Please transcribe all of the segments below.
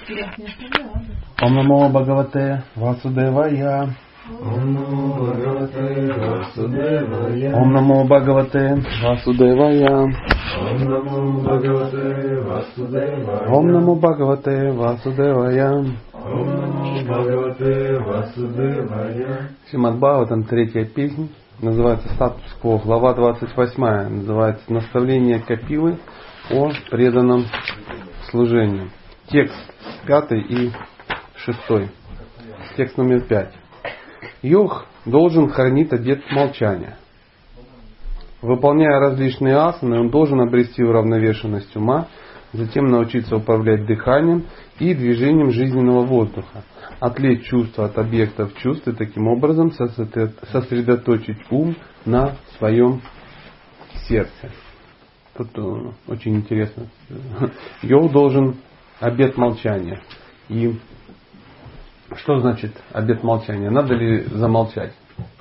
Ом намо Бхагавате Васудевая. Ом намо Бхагавате Васудевая. Ом намо Бхагавате Васудевая. Ом намо Бхагавате Васудевая. Ом намо Бхагавате Васудевая. Ом намо Бхагавате Васудевая. Шримад Бхагаватам, третья песня, называется «Статус-кво», глава 28, называется «Наставление Капилы о преданном служении». Текст 5 и 6. Текст номер 5. Йог должен хранить обет молчания. Выполняя различные асаны, он должен обрести уравновешенность ума, затем научиться управлять дыханием и движением жизненного воздуха, отвлечь чувства от объектов чувств и таким образом сосредоточить ум на своем сердце. Тут очень интересно. Йог должен обет молчания. И что значит обет молчания? Надо ли замолчать?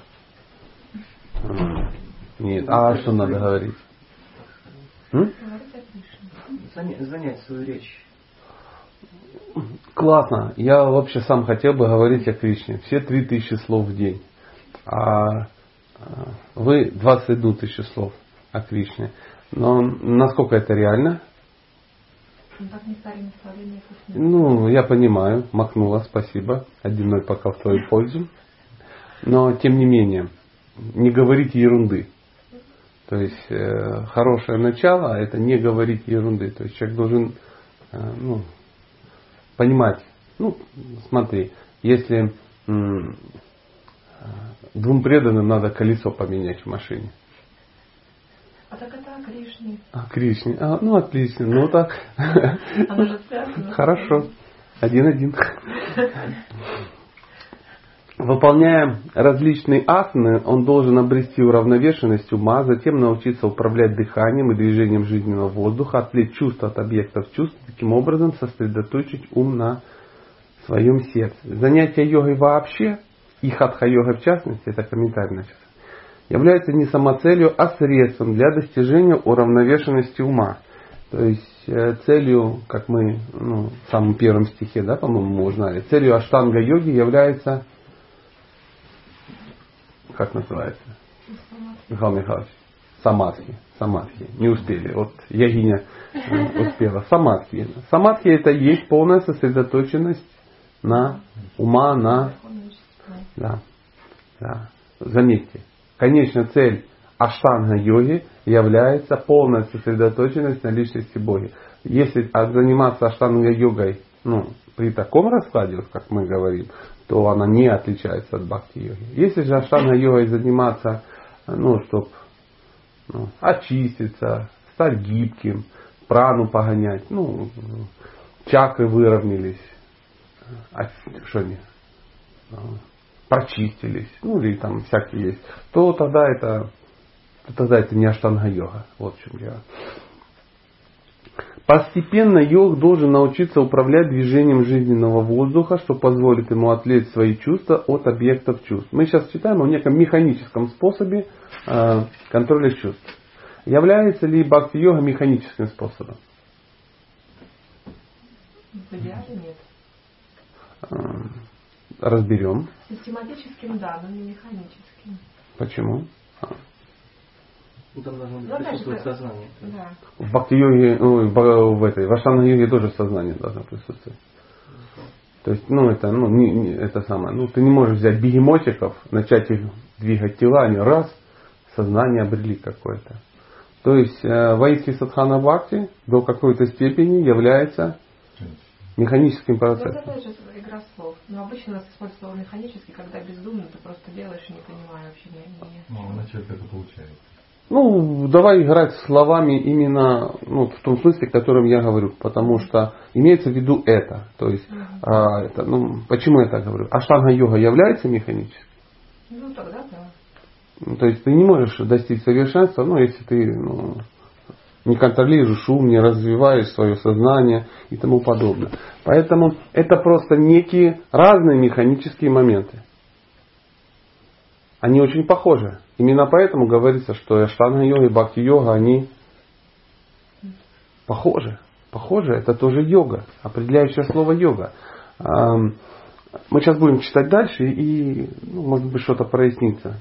Нет. А что надо говорить? Занять свою речь. Классно. Я вообще сам хотел бы говорить о Кришне. Все 3000 слов в день. А вы 21 тысячу слов о Кришне. Но насколько это реально? Ну, я понимаю. Махнула, спасибо. 1-0 пока в твою пользу. Но, тем не менее, не говорите ерунды. То есть, хорошее начало, это не говорить ерунды. То есть, человек должен понимать. Ну, смотри, если 2 преданным надо колесо поменять в машине. А так это о Кришне. О Кришне. Ну, отлично. Ну, так. Оно же связано. Хорошо. 1-1. Выполняя различные асаны, он должен обрести уравновешенность ума, затем научиться управлять дыханием и движением жизненного воздуха, отвлечь чувства от объектов чувств, таким образом сосредоточить ум на своем сердце. Занятие йогой вообще, и хатха-йога в частности, это комментарий на час, является не самоцелью, а средством для достижения уравновешенности ума. То есть целью, как мы в самом первом стихе, да, по-моему, мы узнали, целью аштанга-йоги является, как называется? Михаил Михайлович. Самадхи. Самадхи. Не успели. Вот Ягиня успела. Самадхи. Самадхи это и есть полная сосредоточенность на ума, на... Да. Заметьте. Конечная цель аштанга-йоги является полная сосредоточенность на личности Бога. Если заниматься аштанга-йогой при таком раскладе, как мы говорим, то она не отличается от бхакти-йоги. Если же аштанга-йогой заниматься, чтобы очиститься, стать гибким, прану погонять, чакры выровнялись, прочистились, или там всякие есть, то тогда это не аштанга-йога. Вот в чем дело. Постепенно йог должен научиться управлять движением жизненного воздуха, что позволит ему отвлечь свои чувства от объектов чувств. Мы сейчас читаем о неком механическом способе контроля чувств. Является ли бхакти-йога механическим способом? В идеале нет. Разберем. Систематическим, да, но не механическим. Почему? Там должно присутствовать сознание. Да. В бхакти-йоге, в аштанга-йоге тоже сознание должно присутствовать. То есть, это самое. Ты не можешь взять бегемотиков, начать их двигать тела, они раз, сознание обрели какое-то. То есть, воистину садхана бхакти до какой-то степени является механическим процессом. Вот это же игра слов. Но обычно нас используют слово механически, когда бездумно ты просто делаешь и не понимая вообще Вначале это получается. Давай играть словами именно в том смысле, о котором я говорю, потому что имеется в виду это. То есть, почему я так говорю? Аштанга-йога является механической? Тогда да. То есть ты не можешь достичь совершенства, если ты не контролируешь ум, не развиваешь свое сознание и тому подобное. Поэтому это просто некие разные механические моменты. Они очень похожи. Именно поэтому говорится, что аштанга-йога и бхакти-йога, они похожи. Похоже, это тоже йога, определяющее слово йога. Мы сейчас будем читать дальше, и может быть что-то прояснится.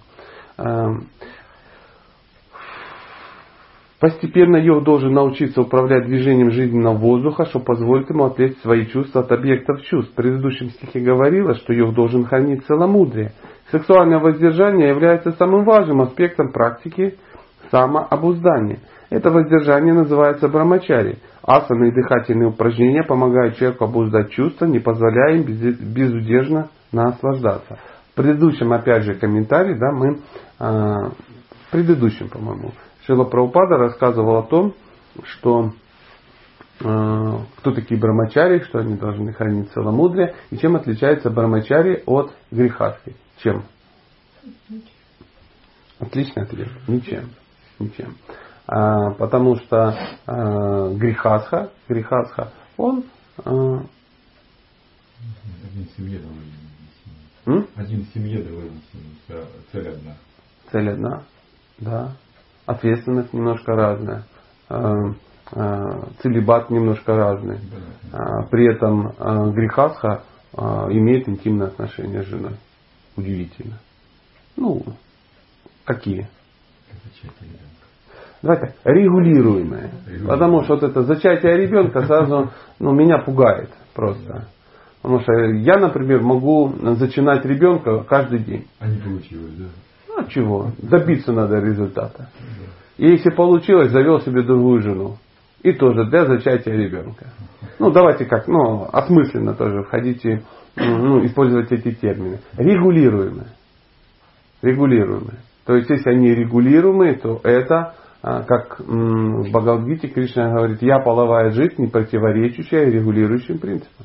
Постепенно йог должен научиться управлять движением жизненного воздуха, что позволит ему отвлечь свои чувства от объектов чувств. В предыдущем стихе говорилось, что йог должен хранить целомудрие. Сексуальное воздержание является самым важным аспектом практики самообуздания. Это воздержание называется брамачари. Асаны и дыхательные упражнения помогают человеку обуздать чувства, не позволяя им безудержно наслаждаться. В предыдущем, опять же, комментарии, да, мы, в предыдущем, по-моему, Шрила Прабхупада рассказывал о том, что кто такие брамачари, что они должны хранить целомудрие, и чем отличается брамачари от грехастхи. Чем? Отличный ответ. Ничем. Потому что грехастха, он... Один в семье довольно. Цель одна. Цель одна, да. Ответственность немножко разная. Целибат немножко разный. При этом грехастха имеет интимное отношение с женой. Удивительно. Какие? Давайте, регулируемое. Потому что вот это зачатие ребенка сразу меня пугает просто. Потому что я, например, могу зачинать ребенка каждый день. А не получилось, да? Чего? Добиться надо результата. И если получилось, завел себе другую жену. И тоже для зачатия ребенка. Давайте как, осмысленно тоже входите, использовать эти термины. Регулируемое. То есть, если они регулируемые, то это, как в Бхагавад-гите Кришна говорит, я половая жизнь, не противоречащая регулирующим принципам.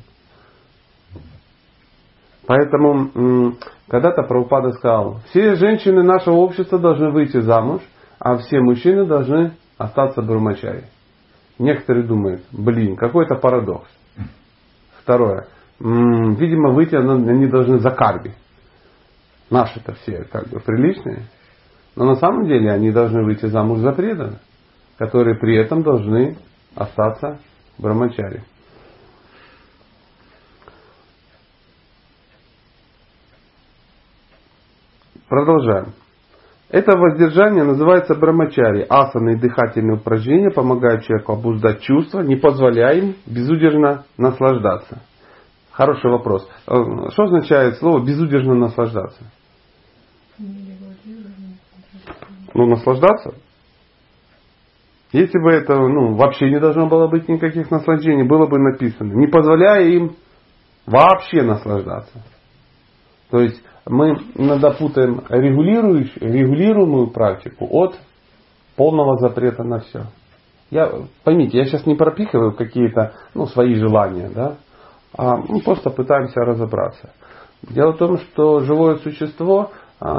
Поэтому когда-то Прабхупада сказал, все женщины нашего общества должны выйти замуж, а все мужчины должны остаться брамачари. Некоторые думают, какой-то парадокс. Второе, видимо, выйти они должны за карби. Наши-то все приличные. Но на самом деле они должны выйти замуж за преданных, которые при этом должны остаться брамачари. Продолжаем. Это воздержание называется брамачари. Асаны и дыхательные упражнения помогают человеку обуздать чувства, не позволяя им безудержно наслаждаться. Хороший вопрос. Что означает слово безудержно наслаждаться? Наслаждаться? Если бы это вообще не должно было быть никаких наслаждений, было бы написано, не позволяя им вообще наслаждаться. То есть мы иногда путаем регулируемую практику от полного запрета на все. Поймите, я сейчас не пропихиваю какие-то свои желания, да? А мы просто пытаемся разобраться. Дело в том, что живое существо,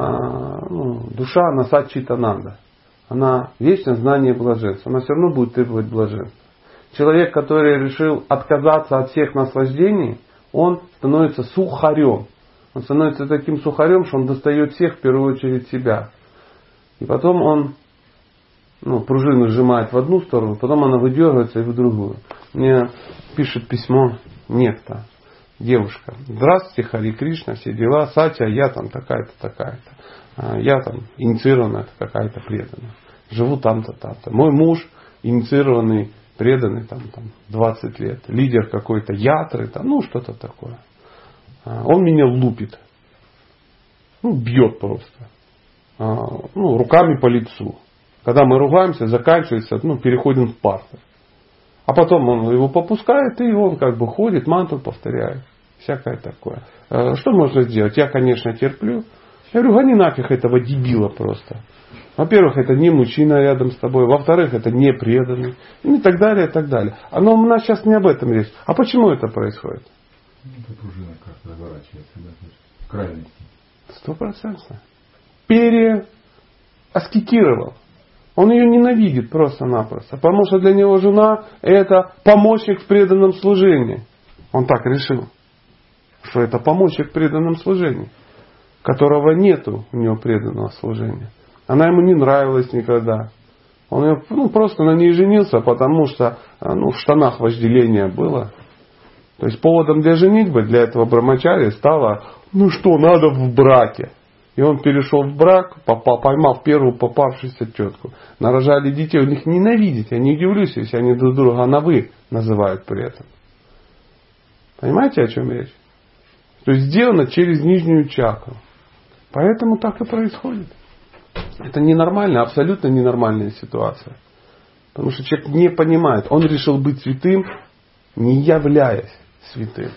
душа, она саччитананда. Она вечное знание блаженства. Она все равно будет требовать блаженства. Человек, который решил отказаться от всех наслаждений, он становится сухарем. Он становится таким сухарем, что он достает всех, в первую очередь себя. И потом он пружину сжимает в одну сторону, потом она выдергивается и в другую. Мне пишет письмо некто, девушка. Здравствуйте, Хари Кришна, все дела. Сатя, я там такая-то. Я там инициированная какая-то преданная. Живу там-то, там-то. Мой муж инициированный, преданный там 20 лет. Лидер какой-то ятры, что-то такое. Он меня лупит. Бьет просто. Руками по лицу. Когда мы ругаемся, заканчивается, переходим в партер. А потом он его попускает, и он ходит, мантру повторяет. Всякое такое. Что можно сделать? Я, конечно, терплю. Я говорю, гони нафиг этого дебила просто. Во-первых, это не мужчина рядом с тобой. Во-вторых, это не преданный. И так далее, и так далее. Но у нас сейчас не об этом речь. А почему это происходит? Это пружина как-то заворачивается, да, в крайности. 100%. Переаскетировал. Он ее ненавидит просто-напросто. Потому что для него жена это помощник в преданном служении. Он так решил, что это помощник в преданном служении, которого нету у него преданного служения. Она ему не нравилась никогда. Он просто на ней женился, потому что в штанах вожделение было. То есть поводом для женитьбы для этого брамачари стало, надо в браке. И он перешел в брак, поймав первую попавшуюся тетку. Нарожали детей, он их ненавидит. Я не удивлюсь, если они друг друга на «вы» называют при этом. Понимаете, о чем речь? То есть сделано через нижнюю чакру. Поэтому так и происходит. Это ненормально, абсолютно ненормальная ситуация. Потому что человек не понимает. Он решил быть святым, не являясь святым.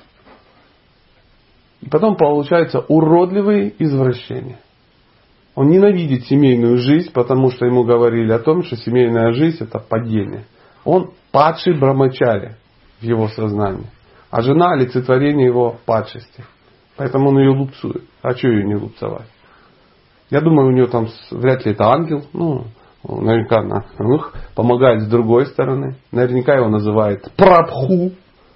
И потом получаются уродливые извращения. Он ненавидит семейную жизнь, потому что ему говорили о том, что семейная жизнь это падение. Он падший брамачари в его сознании. А жена олицетворение его падшести. Поэтому он ее лупцует. А что ее не лупцевать? Я думаю, у нее там вряд ли это ангел. Наверняка она помогает с другой стороны. Наверняка его называет прабху.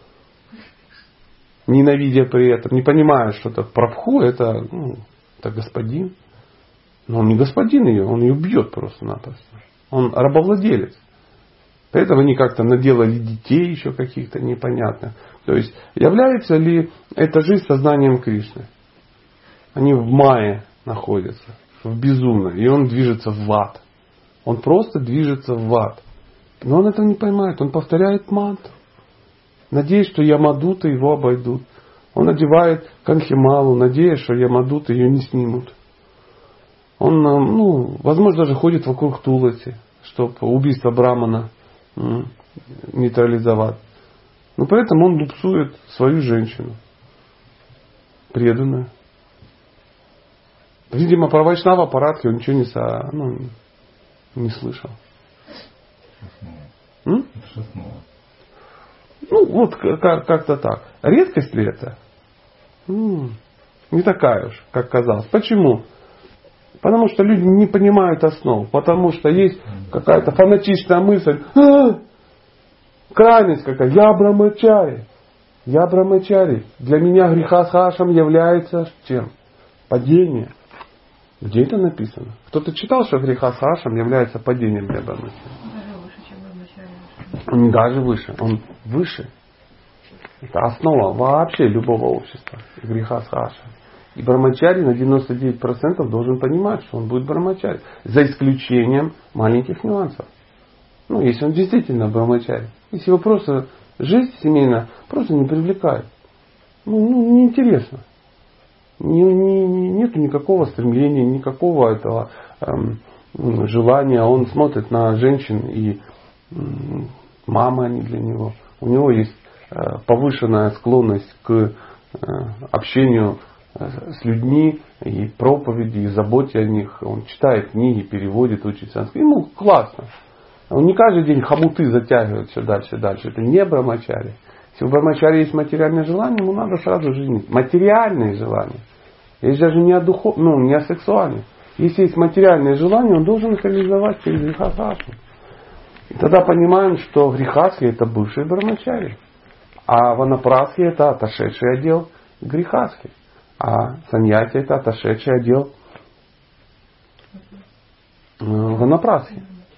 Ненавидя при этом. Не понимая, что это прабху, это господин. Но он не господин ее, он ее бьет просто-напросто. Он рабовладелец. Поэтому они как-то наделали детей еще каких-то непонятных. То есть, является ли эта жизнь сознанием Кришны? Они в майе находятся, в безумном. И он движется в ад. Он просто движется в ад. Но он этого не понимает. Он повторяет мантру. Надеясь, что ямадуты его обойдут. Он одевает канхималу, надеясь, что ямадуты ее не снимут. Он, возможно, даже ходит вокруг Туласи, чтобы убийство Брамана нейтрализовать. Но поэтому он лупцует свою женщину. Преданную. Видимо, про Вайшнава Парадхи он ничего не слышал. Как-то так. Редкость ли это? Не такая уж, как казалось. Почему? Потому что люди не понимают основ. Потому что есть какая-то фанатичная мысль. Крайность какая. Я брамачари. Я брамачари. Для меня греха с хашем является чем? Падение. Где это написано? Кто-то читал, что греха с хашем является падением для брамачари? Даже выше, чем брамачари. Он не даже выше. Он выше. Это основа вообще любого общества. Греха с хашем. И брамачари на 99% должен понимать, что он будет брамачари. За исключением маленьких нюансов. Если он действительно брамачари. Если его просто жизнь семейная просто не привлекает. Неинтересно. Нету никакого стремления, никакого этого желания. Он смотрит на женщин и мамы они для него. У него есть повышенная склонность к общению с людьми и проповеди, и заботе о них. Он читает книги, переводит, учит санскрит. Ему классно. Он не каждый день хомуты затягивает все дальше и дальше. Это не брамачари. Если у брамачари есть материальное желание, ему надо сразу женить. Материальные желания. Есть даже не о сексуальном. Если есть материальное желание, он должен их реализовать через грехасхашу. И тогда понимаем, что грехаски это бывшие брамачари. А ванапрасхи это отошедший отдел грехаски. А саньяси это отошедший отдел ванапрасхи.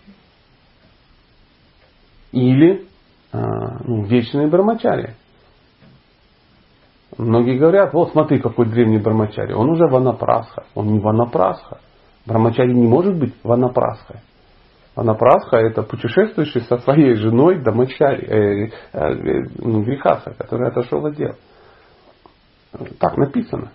Или вечные брамачари. Многие говорят, вот смотри, какой древний брамачари. Он уже ванапрасха. Он не ванапрасха. Брамачари не может быть ванапрасхой. Ванапрасха это путешествующий со своей женой брамачари, грехаса, который отошел от дел. Так написано.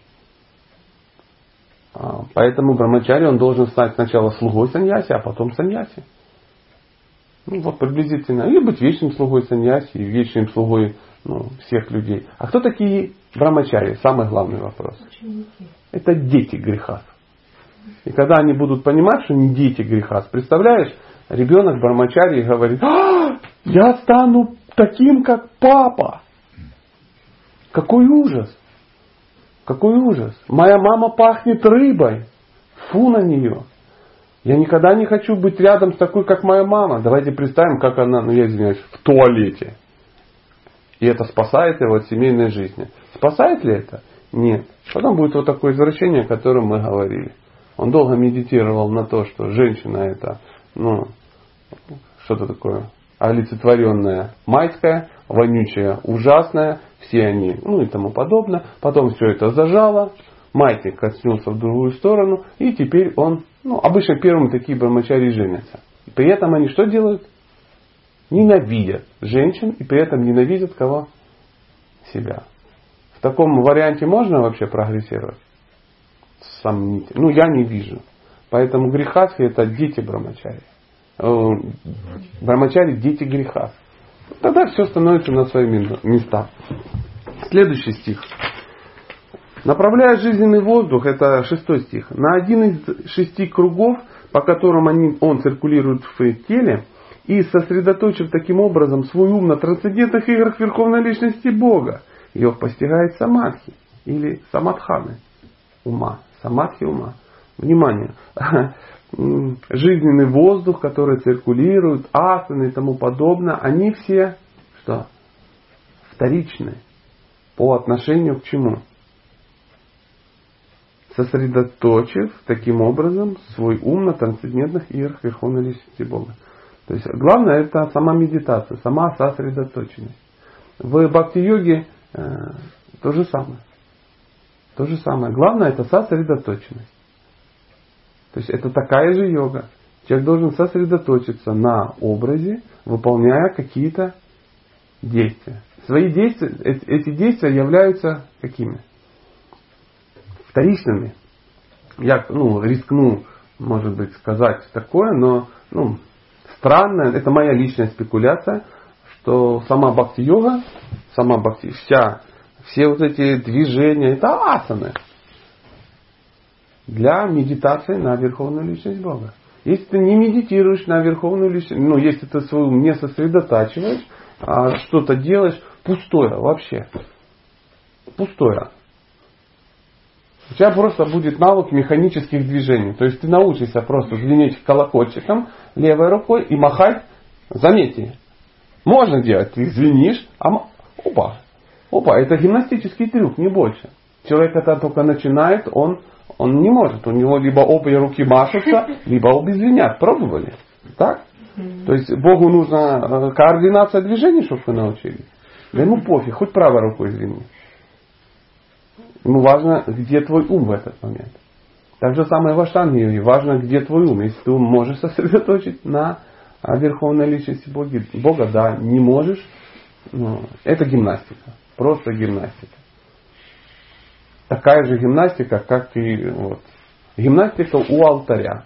Поэтому брамачари он должен стать сначала слугой саньяси, а потом саньяси. Приблизительно. Или быть вечным слугой саньяси, и вечным слугой всех людей. А кто такие брамачари? Самый главный вопрос. Это дети греха. И когда они будут понимать, что не дети греха, представляешь, ребенок брамачари говорит, я стану таким, как папа. Какой ужас. Какой ужас. Моя мама пахнет рыбой. Фу на нее. Я никогда не хочу быть рядом с такой, как моя мама. Давайте представим, как она, я извиняюсь, в туалете. И это спасает его от семейной жизни. Спасает ли это? Нет. Потом будет вот такое извращение, о котором мы говорили. Он долго медитировал на то, что женщина это, что-то такое олицетворенное майское, вонючее, ужасное, все они, и тому подобное. Потом все это зажало, маятник качнулся в другую сторону, и теперь он, обычно первым такие брамачари женятся. И при этом они что делают? Ненавидят женщин, и при этом ненавидят кого? Себя. В таком варианте можно вообще прогрессировать? Сомнительно. Я не вижу. Поэтому грехастхи это дети брамачари. Брамачари дети греха. Тогда все становится на свои места. Следующий стих. Направляя жизненный воздух, это 6 стих, на один из 6 кругов, по которым он циркулирует в теле, и сосредоточив таким образом свой ум на трансцендентных играх Верховной Личности Бога, его постигает самадхи или самадханы ума. Самадхи ума. Внимание! Жизненный воздух, который циркулирует, асаны и тому подобное, они все что? Вторичны. По отношению к чему? Сосредоточив таким образом свой ум на трансцендентных играх Верховной Личности Бога. То есть главное это сама медитация, сама сосредоточенность. В бхакти-йоге то же самое. То же самое. Главное это сосредоточенность. То есть это такая же йога. Человек должен сосредоточиться на образе, выполняя какие-то действия. Свои действия, эти действия являются какими? Вторичными. Я рискну, может быть, сказать такое, но странно, это моя личная спекуляция, что сама бхакти-йога, все вот эти движения, это асаны. Для медитации на Верховную Личность Бога. Если ты не медитируешь на Верховную Личность, если ты свой ум не сосредотачиваешь, а что-то делаешь, пустое вообще. Пустое. У тебя просто будет навык механических движений. То есть ты научишься просто звенеть колокольчиком левой рукой и махать. Заметьте, можно делать. Ты звенишь, опа, это гимнастический трюк, не больше. Человек, когда только начинает, он не может. У него либо обе руки машутся, либо обе звенят. Пробовали? Так? То есть Богу нужна координация движений, чтобы вы научились. Да ему пофиг, хоть правой рукой звени. Ему важно, где твой ум в этот момент. Так же самое в аштанге-йоге. Важно, где твой ум. Если ты ум можешь сосредоточить на Верховной Личности Бога, да, не можешь, это гимнастика. Просто гимнастика. Такая же гимнастика, как и гимнастика у алтаря.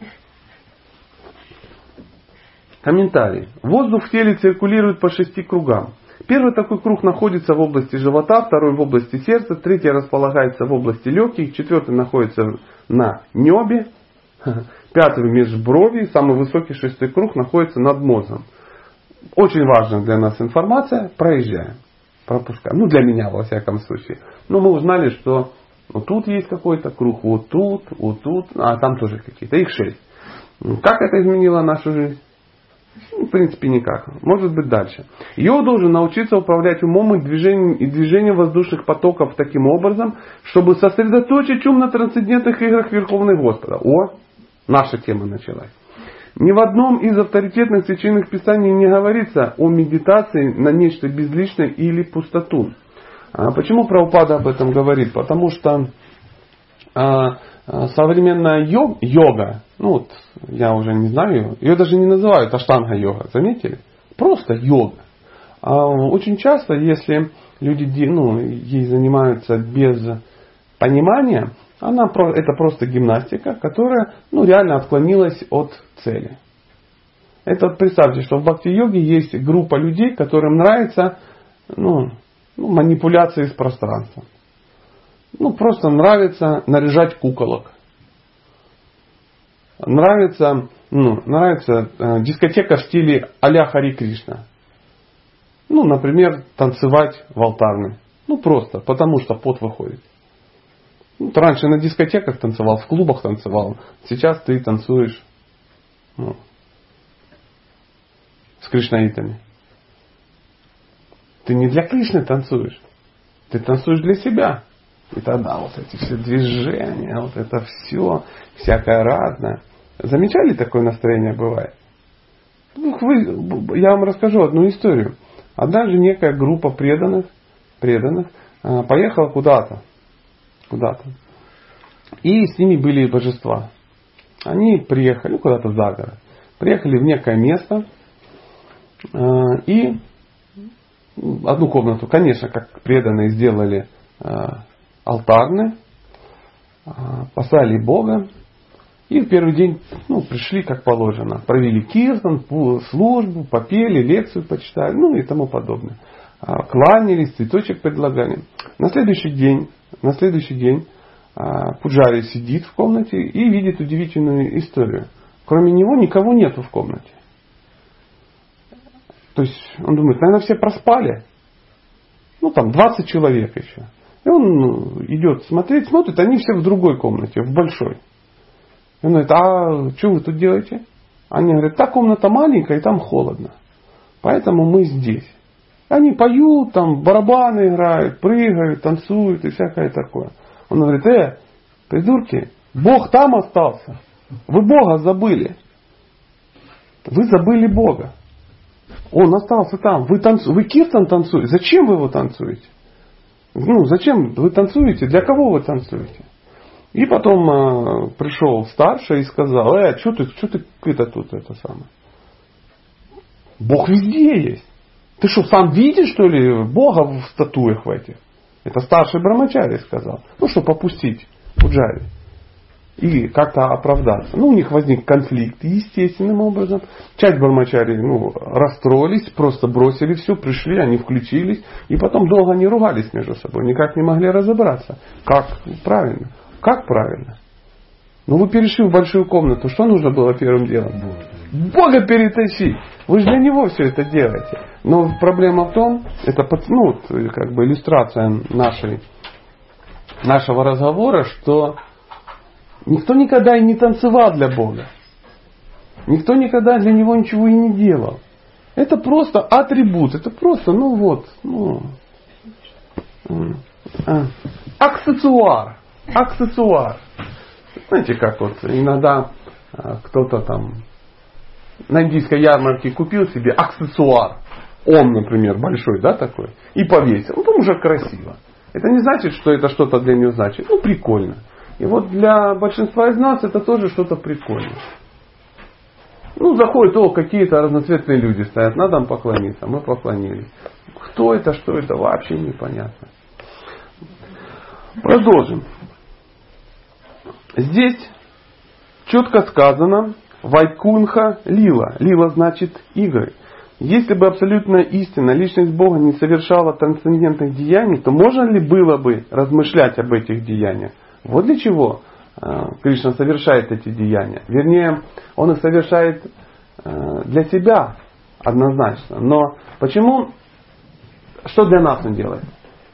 Комментарий. Воздух в теле циркулирует по 6 кругам. Первый такой круг находится в области живота, второй в области сердца, третий располагается в области легких, четвертый находится на небе, пятый в межброви, самый высокий 6 круг находится над мозгом. Очень важная для нас информация, проезжаем. Пропускаем. Для меня, во всяком случае. Мы узнали, что вот тут есть какой-то круг, вот тут, а там тоже какие-то. Их 6. Как это изменило нашу жизнь? В принципе, никак. Может быть, дальше. Йог должен научиться управлять умом и движением воздушных потоков таким образом, чтобы сосредоточить ум на трансцендентных играх Верховного Господа. Наша тема началась. Ни в одном из авторитетных священных писаний не говорится о медитации на нечто безличное или пустоту. Почему Прабхупада об этом говорит? Потому что современная йога, я уже не знаю, ее даже не называют аштанга-йога, заметили? Просто йога. Очень часто, если люди ей занимаются без понимания, это просто гимнастика, которая реально отклонилась от цели. Это представьте, что в бхакти-йоге есть группа людей, которым нравится манипуляции с пространством. Просто нравится наряжать куколок. Нравится дискотека в стиле а-ля Хари Кришна. Например, танцевать в алтарной. Просто потому что пот выходит. Раньше на дискотеках танцевал, в клубах танцевал. Сейчас ты танцуешь с кришнаитами. Ты не для Кришны танцуешь. Ты танцуешь для себя. И тогда эти все движения, это все, всякое разное. Замечали, такое настроение бывает? Я вам расскажу одну историю. Однажды некая группа преданных поехала куда-то. И с ними были божества. Они приехали куда-то за город. Приехали в некое место. И одну комнату, конечно, как преданные сделали алтарной. Послали Бога. И в первый день пришли как положено. Провели киртан, службу, попели, лекцию почитали, и тому подобное. Кланялись, цветочек предлагали. На следующий день Пуджари сидит в комнате и видит удивительную историю. Кроме него никого нету в комнате. То есть он думает, наверное, все проспали. 20 человек еще. И он идет смотреть, смотрит, они все в другой комнате, в большой. И он говорит, а что вы тут делаете? Они говорят, та комната маленькая, и там холодно. Поэтому мы здесь. Они поют, там барабаны играют, прыгают, танцуют и всякое такое. Он говорит, придурки, Бог там остался. Вы Бога забыли. Вы забыли Бога. Он остался там. Вы киртан танцуете. Зачем вы его танцуете? Зачем вы танцуете? Для кого вы танцуете? И потом пришел старший и сказал, что ты тут это самое? Бог везде есть. Ты что, сам видишь, что ли, Бога в статуях в этих? Это старший Брамачари сказал. Чтобы попустить Пуджари. И как-то оправдаться. У них возник конфликт естественным образом. Часть Брамачари расстроились, просто бросили все, пришли, они включились. И потом долго не ругались между собой. Никак не могли разобраться. Как правильно? Как правильно? Вы перешли в большую комнату. Что нужно было первым делом? Бога перетащить. Вы же для него все это делаете. Но проблема в том, это иллюстрация нашего разговора, что никто никогда и не танцевал для Бога. Никто никогда для него ничего и не делал. Это просто атрибут. Это просто, аксессуар. Знаете, как иногда кто-то там на индийской ярмарке купил себе аксессуар. Он, например, большой, такой. И повесил. Там уже красиво. Это не значит, что это что-то для него значит. Прикольно. И для большинства из нас это тоже что-то прикольное. Заходят, какие-то разноцветные люди стоят. Надо им поклониться. Мы поклонились. Кто это, что это, вообще непонятно. Продолжим. Здесь четко сказано Вайкунха Лила. Лила значит игры. Если бы абсолютная истина, личность Бога не совершала трансцендентных деяний, то можно ли было бы размышлять об этих деяниях? Вот для чего Кришна совершает эти деяния. Вернее, он их совершает для себя однозначно. Но почему? Что для нас он делает?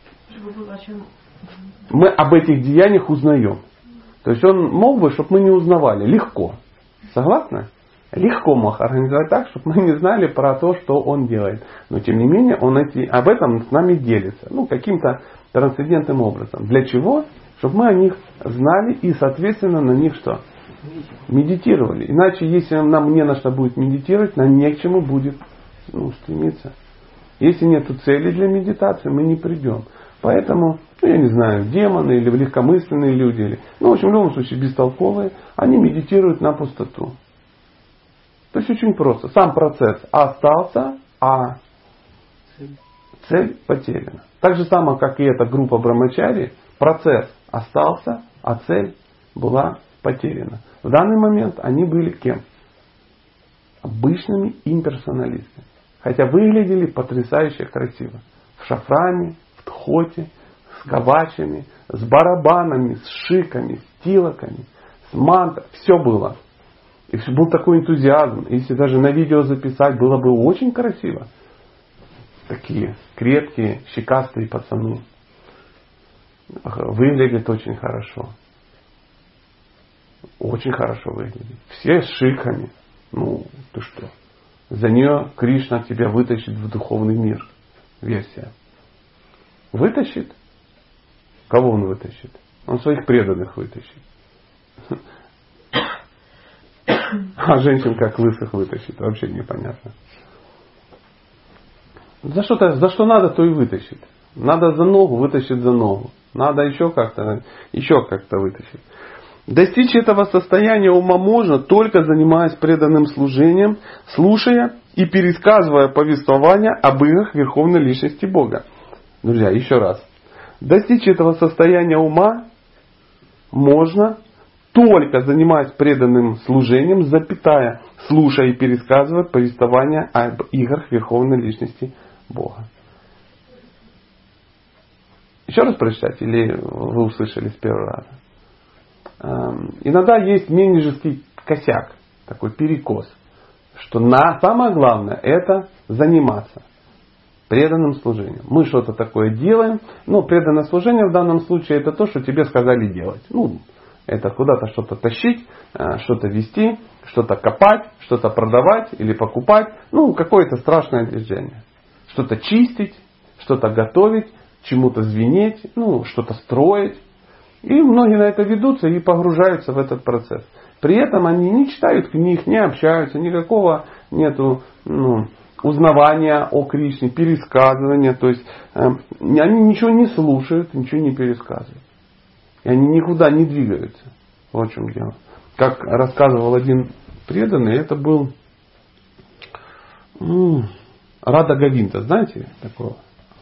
Мы об этих деяниях узнаем. То есть он мог бы, чтобы мы не узнавали. Легко. Согласны? Легко мог организовать так, чтобы мы не знали про то, что он делает. Но тем не менее он об этом с нами делится. Каким-то трансцендентным образом. Для чего? Чтобы мы о них знали и, соответственно, на них что? Медитировали. Иначе, если нам не на что будет медитировать, нам не к чему будет стремиться. Если нет цели для медитации, мы не придем. Поэтому, я не знаю, демоны или легкомысленные люди, в общем, в любом случае бестолковые, они медитируют на пустоту. То есть очень просто. Сам процесс остался, а цель потеряна. Так же самое, как и эта группа Брамачари, процесс остался, а цель была потеряна. В данный момент они были кем? Обычными имперсоналистами. Хотя выглядели потрясающе красиво. В шафране, в тхоте, с кавачами, с барабанами, с шиками, с тилоками, с мантрой. Все было. И был такой энтузиазм. Если даже на видео записать, было бы очень красиво. Такие крепкие, щекастые пацаны. Выглядят очень хорошо. Очень хорошо выглядят. Все с шиками. Ты что? За нее Кришна тебя вытащит в духовный мир. Версия. Вытащит? Кого он вытащит? Он своих преданных вытащит. А женщин как лысых вытащить, вообще непонятно. За что надо, то и вытащит. Надо за ногу, вытащит за ногу. Надо еще как-то вытащить. Достичь этого состояния ума можно, только занимаясь преданным служением, слушая и пересказывая повествования об играх Верховной Личности Бога. Друзья, еще раз. Достичь этого состояния ума можно, только занимаясь преданным служением, слушая и пересказывая повествования об играх Верховной Личности Бога. Еще раз прочитать или вы услышали с первого раза? Иногда есть менеджерский косяк, такой перекос, что самое главное это заниматься преданным служением. Мы что-то такое делаем, но преданное служение в данном случае это то, что тебе сказали делать. Это куда-то что-то тащить, что-то вести, что-то копать, что-то продавать или покупать. Какое-то страшное движение. Что-то чистить, что-то готовить, чему-то звенеть, что-то строить. И многие на это ведутся и погружаются в этот процесс. При этом они не читают книг, не общаются, никакого нету узнавания о Кришне, пересказывания. То есть они ничего не слушают, ничего не пересказывают. И они никуда не двигаются. Вот в чем дело. Как рассказывал один преданный, это был Рада Говинда, знаете такого?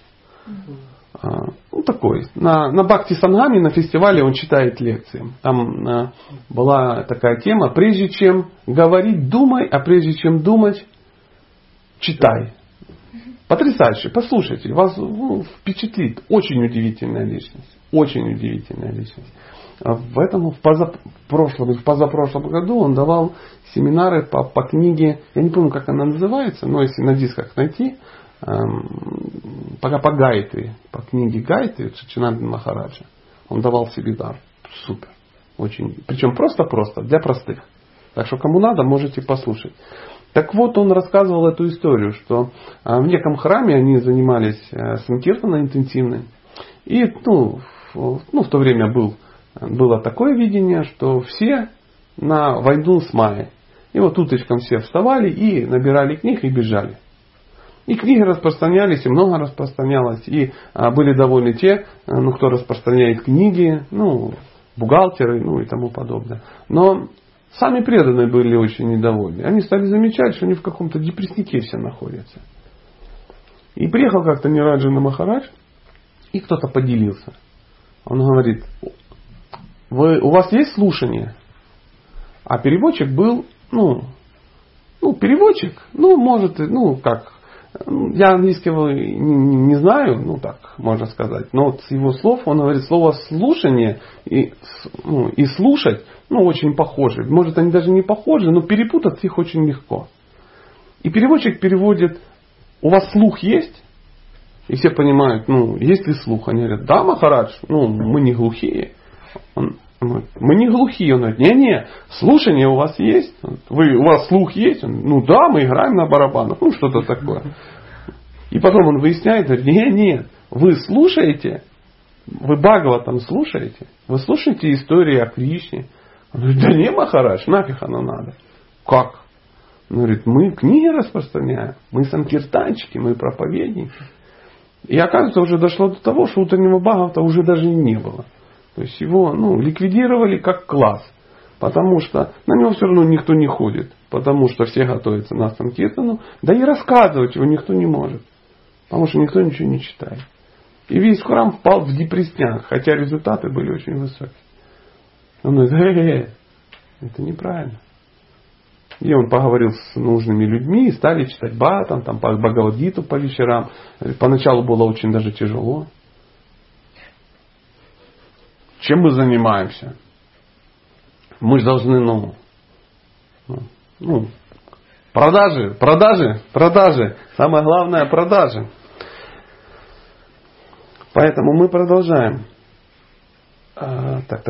Такой. На Бхакти Сангаме, на фестивале он читает лекции. Там была такая тема: прежде чем говорить, думай, а прежде чем думать, читай. Потрясающе, послушайте, вас впечатлит. Очень удивительная личность. Очень удивительная личность. В позапрошлом году он давал семинары по книге, я не помню, как она называется, но если на дисках найти, по Гайатри, по книге Гайатри Саччинананда Махараджа. Он давал семинар. Супер. Очень. Причем просто-просто, для простых. Так что кому надо, можете послушать. Так вот, он рассказывал эту историю, что в неком храме они занимались санкиртаном интенсивно. И в то время было такое видение, что все на войну с Майей. И вот уточком все вставали и набирали книг и бежали. И книги распространялись, и много распространялось. И были довольны те, кто распространяет книги, бухгалтеры, и тому подобное. Но сами преданные были очень недовольны. Они стали замечать, что они в каком-то депресснике все находятся. И приехал как-то Нираджана Махарадж, и кто-то поделился. Он говорит: у вас есть слушание? А переводчик был, переводчик, может, я английского не знаю, так можно сказать. Но вот с его слов он говорит, слово слушание и слушать, очень похожи. Может, они даже не похожи, но перепутать их очень легко. И переводчик переводит: у вас слух есть? И все понимают, есть ли слух? Они говорят: да, Махарадж, мы не глухие. Мы не глухие. Он говорит: не, слушание у вас есть? У вас слух есть? Да, мы играем на барабанах. Что-то такое. И потом он выясняет, говорит: нет, вы слушаете? Вы Бхагаватам слушаете? Вы слушаете истории о Кришне? Он говорит: да не, Махарадж, нафиг оно надо. Как? Он говорит: мы книги распространяем, мы санкиртанчики, мы проповедники. И оказывается, уже дошло до того, что утреннего Бхагавата уже даже и не было. То есть его ликвидировали как класс. Потому что на него все равно никто не ходит. Потому что все готовятся на санкиртану. Да и рассказывать его никто не может. Потому что никто ничего не читает. И весь храм впал в депрессняк. Хотя результаты были очень высокие. Он говорит: это неправильно. И он поговорил с нужными людьми. И стали читать Бхагаватам, Бхагавад-гиту по вечерам. Поначалу было очень даже тяжело. Чем мы занимаемся? Мы же должны, продажи. Самое главное — продажи. Поэтому мы продолжаем. Так.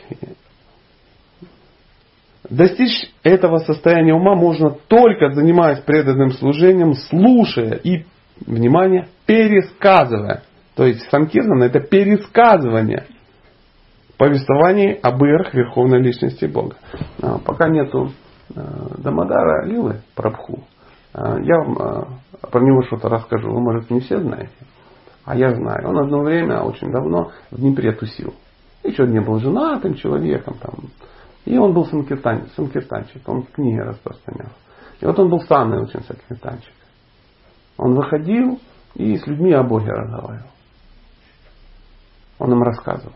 Достичь этого состояния ума можно только занимаясь преданным служением, слушая и, внимание, пересказывая. То есть санкиртана — это пересказывание повествований об играх Верховной Личности Бога. Пока нету Дамодара Лилы Прабху, я вам про него что-то расскажу. Вы, может, не все знаете, а я знаю. Он одно время, очень давно, в Днепре тусил. Еще не был женатым человеком. Там. И он был санкиртанчик. Он книги распространял. И вот он был странный очень санкиртанчик. Он выходил и с людьми о Боге разговаривал. Он им рассказывал.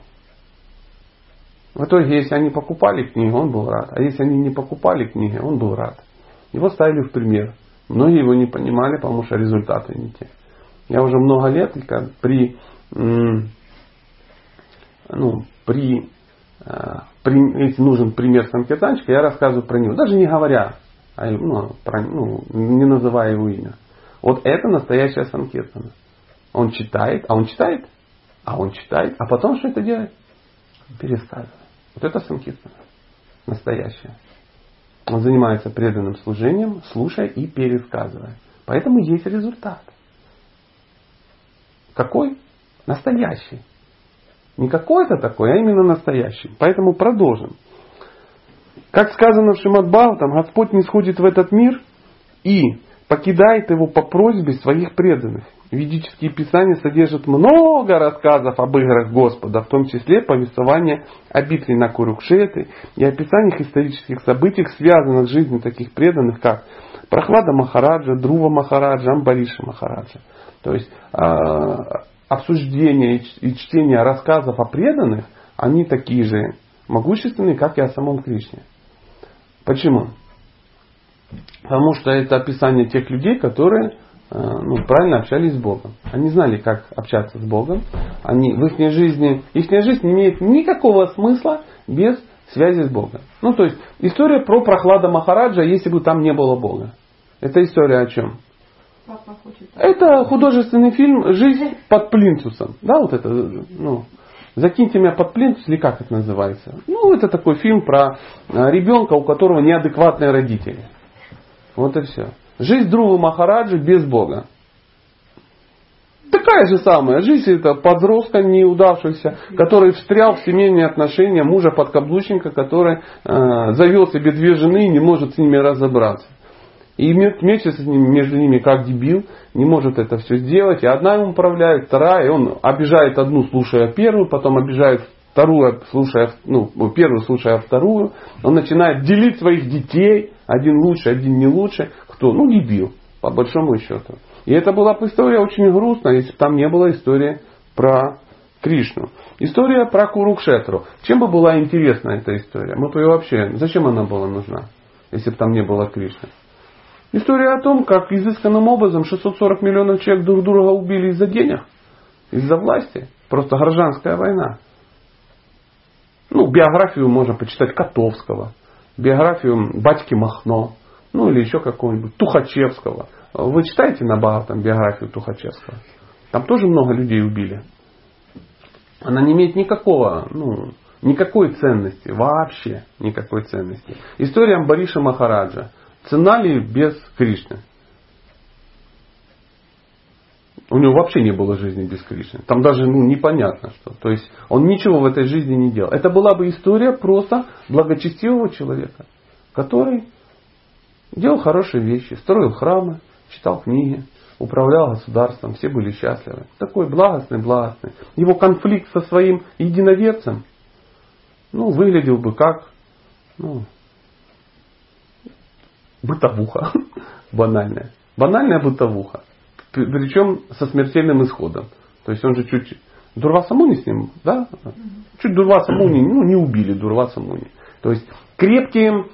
В итоге, если они покупали книги, он был рад. А если они не покупали книги, он был рад. Его ставили в пример. Многие его не понимали, потому что результаты не те. Я уже много лет, если нужен пример санкиртанчика, я рассказываю про него. Даже не говоря, не называя его имя. Вот это настоящая санкиртана. Он читает, а потом что это делает? Пересказывает. Вот это санкиртана. Настоящая. Он занимается преданным служением, слушая и пересказывая. Поэтому есть результат. Какой? Настоящий. Не какой-то такой, а именно настоящий. Поэтому продолжим. Как сказано в Шримад Бхагаватам, Господь не сходит в этот мир и покидает его по просьбе своих преданных. Ведические писания содержат много рассказов об играх Господа, в том числе повествования о битве на Курукшетре и описаниях исторических событий, связанных с жизнью таких преданных, как Прохлада Махараджа, Друва Махараджа, Амбариша Махараджа. То есть обсуждение и чтение рассказов о преданных, они такие же могущественные, как и о самом Кришне. Почему? Потому что это описание тех людей, которые правильно общались с Богом. Они знали, как общаться с Богом. В их жизнь не имеет никакого смысла без связи с Богом. То есть история про Прохлада Махараджа, если бы там не было Бога. Это история о чем? Это художественный фильм «Жизнь под плинтусом». Да, вот это, «Закиньте меня под плинтус», или как это называется? Это такой фильм про ребенка, у которого неадекватные родители. Вот и все. Жизнь Друвы Махараджи без Бога. Такая же самая жизнь, это подростка неудавшийся, который встрял в семейные отношения мужа-подкаблучника, который завел себе 2 жены и не может с ними разобраться. И мечется между ними как дебил, не может это все сделать. И одна ему управляет, вторая, и он обижает одну, слушая первую, потом обижает вторую, первую, слушая вторую. Он начинает делить своих детей, один лучше, один не лучше. Кто? Дебил, по большому счету. И это была бы история очень грустная, если бы там не было истории про Кришну. История про Курукшетру. Чем бы была интересна эта история? Зачем она была нужна, если бы там не было Кришны? История о том, как изысканным образом 640 миллионов человек друг друга убили из-за денег, из-за власти. Просто гражданская война. Биографию можно почитать Котовского, биографию батьки Махно, или еще какого-нибудь Тухачевского. Вы читаете на Бхагаватам биографию Тухачевского? Там тоже много людей убили. Она не имеет никакой ценности, вообще никакой ценности. История Амбариша Махараджа. Цена ли без Кришны? У него вообще не было жизни без Кришны. Там даже непонятно что. То есть он ничего в этой жизни не делал. Это была бы история просто благочестивого человека, который делал хорошие вещи, строил храмы, читал книги, управлял государством, все были счастливы. Такой благостный. Его конфликт со своим единоверцем выглядел бы как бытовуха банальная. Банальная бытовуха. Причем со смертельным исходом. То есть он же чуть Дурваса Муни с ним, да? Чуть Дурваса Муни, не убили Дурваса Муни. То есть крепкие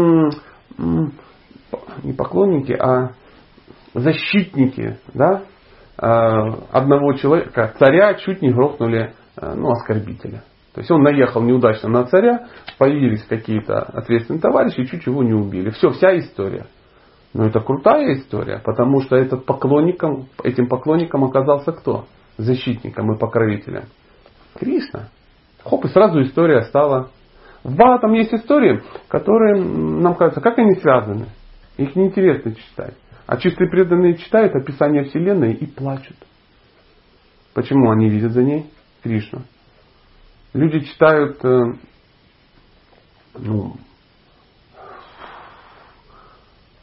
не поклонники, а защитники, да? Одного человека, царя, чуть не грохнули оскорбителя. То есть он наехал неудачно на царя, появились какие-то ответственные товарищи и чуть его не убили. Вся история. Но это крутая история, потому что этим поклонником оказался кто? Защитником и покровителем. Кришна. И сразу история стала. В Бхагаватам есть истории, которые нам кажется, как они связаны. Их неинтересно читать. А чистые преданные читают описание Вселенной и плачут. Почему они видят за ней Кришну? Люди читают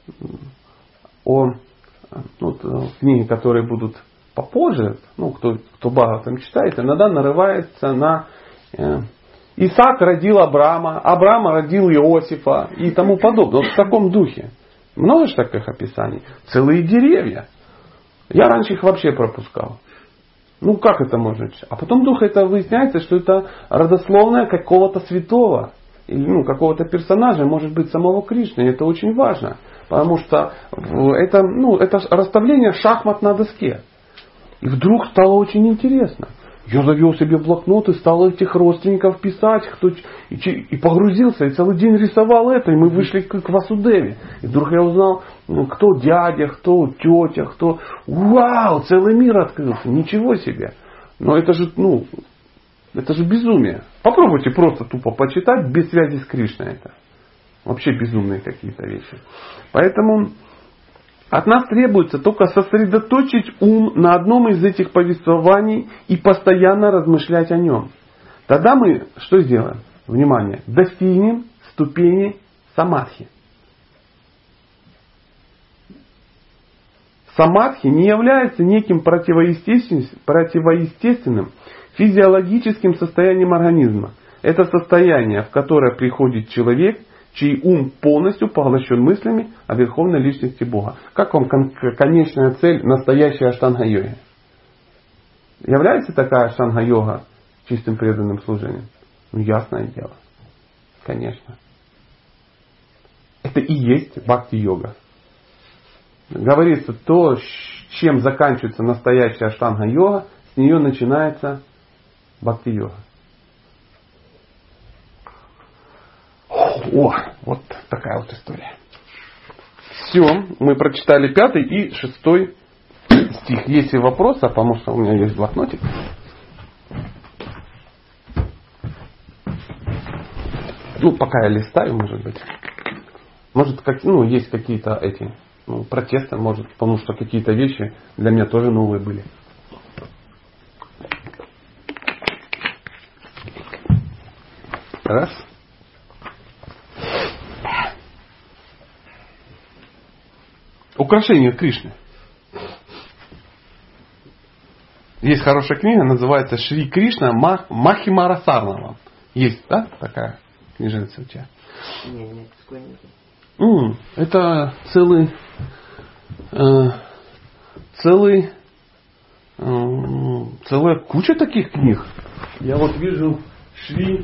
книги, которые будут попозже, кто Бхагаватам читает, иногда нарывается на Исаак родил Авраама, Авраам родил Иосифа и тому подобное. Вот в таком духе. Много же таких описаний. Целые деревья. Я раньше их вообще пропускал. Как это можно? А потом вдруг это выясняется, что это родословная какого-то святого. Или какого-то персонажа, может быть, самого Кришны. И это очень важно. Потому что это расставление шахмат на доске. И вдруг стало очень интересно. Я завел себе блокнот и стал этих родственников писать, и погрузился, и целый день рисовал это, и мы вышли к Васудеве. И вдруг я узнал, кто дядя, кто тетя, кто... Вау, целый мир открылся, ничего себе. Но это же безумие. Попробуйте просто тупо почитать без связи с Кришной это. Вообще безумные какие-то вещи. Поэтому от нас требуется только сосредоточить ум на одном из этих повествований и постоянно размышлять о нем. Тогда мы что сделаем? Внимание! Достигнем ступени самадхи. Самадхи не является неким противоестественным физиологическим состоянием организма. Это состояние, в которое приходит человек, чей ум полностью поглощен мыслями о верховной личности Бога. Как вам конечная цель настоящей аштанга-йоги? Является такая аштанга-йога чистым преданным служением? Ясное дело. Конечно. Это и есть бхакти-йога. Говорится, то, чем заканчивается настоящая аштанга-йога, с нее начинается бхакти-йога. Вот такая вот история. Все, мы прочитали 5 и 6 стих. Если вопросы, потому что у меня есть блокнотик. Пока я листаю, может быть. Может, есть какие-то протесты, может, потому что какие-то вещи для меня тоже новые были. Раз. Украшение Кришны. Есть хорошая книга, называется Шри Кришна Махимара Сарнава. Есть, да, такая книжица у тебя? Нет, такой нет. Это целая куча таких книг. Я вот вижу Шри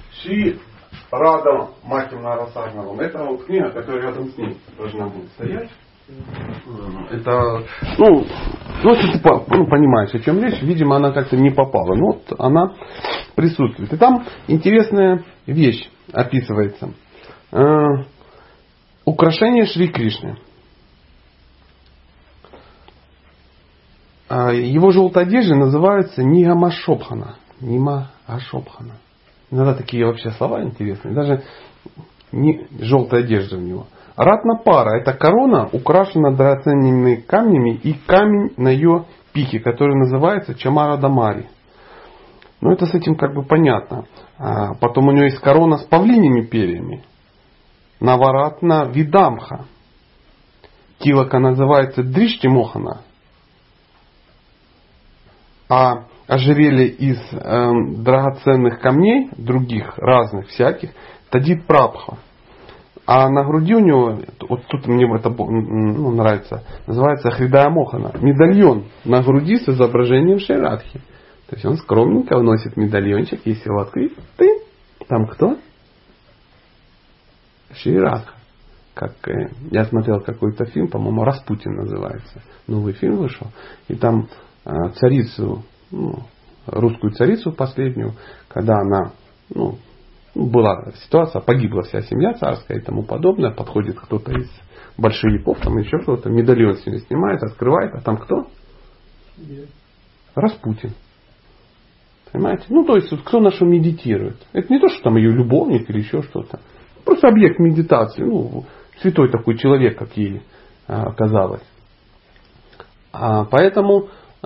Рада Махимара Сарнава. Это вот книга, которая рядом с ней должна будет стоять. Это, если ты понимаешь, о чем речь, видимо, она как-то не попала. Но вот она присутствует. И там интересная вещь описывается. Украшение Шри Кришны. Его желтая одежда называется Нигамашобхана. Нима-ашобхана. Иногда такие вообще слова интересные. Даже не желтая одежда у него. Ратна-пара – это корона, украшена драгоценными камнями, и камень на ее пике, который называется Чамара-дамари. Это с этим как бы понятно. Потом у нее есть корона с павлиньими перьями. Наваратна-видамха. Тилака называется Дриштимохана. А ожерелье из драгоценных камней, других разных всяких, Тадит Прабха. А на груди у него, вот тут мне это нравится, называется Хридая Мохана. Медальон на груди с изображением Шри-Радхи. То есть он скромненько носит медальончик, если его открыть, там кто? Шри-Радха. Как я смотрел какой-то фильм, по-моему, Распутин называется. Новый фильм вышел. И там царицу, русскую царицу последнюю, когда она, была ситуация, погибла вся семья царская и тому подобное, подходит кто-то из большевиков, там еще кто-то, медальон с нее снимает, открывает, а там кто? Распутин. Понимаете? То есть, кто на что медитирует. Это не то, что там ее любовник или еще что-то. Просто объект медитации. Святой такой человек, как ей оказалось. Поэтому,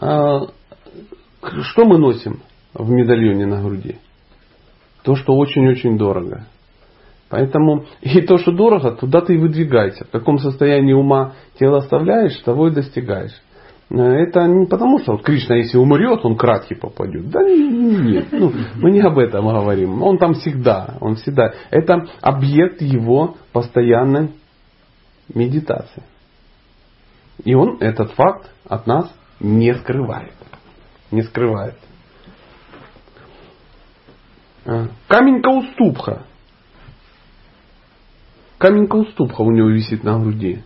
что мы носим в медальоне на груди? То, что очень-очень дорого. Поэтому и то, что дорого, туда ты и выдвигайся. В каком состоянии ума тело оставляешь, того и достигаешь. Это не потому, что вот Кришна, если умрет, он к Радхе попадет. Да нет, мы не об этом говорим. Он там всегда, он всегда. Это объект его постоянной медитации. И он этот факт от нас не скрывает. Не скрывает. Камень Каустубха. Камень Каустубха у него висит на груди.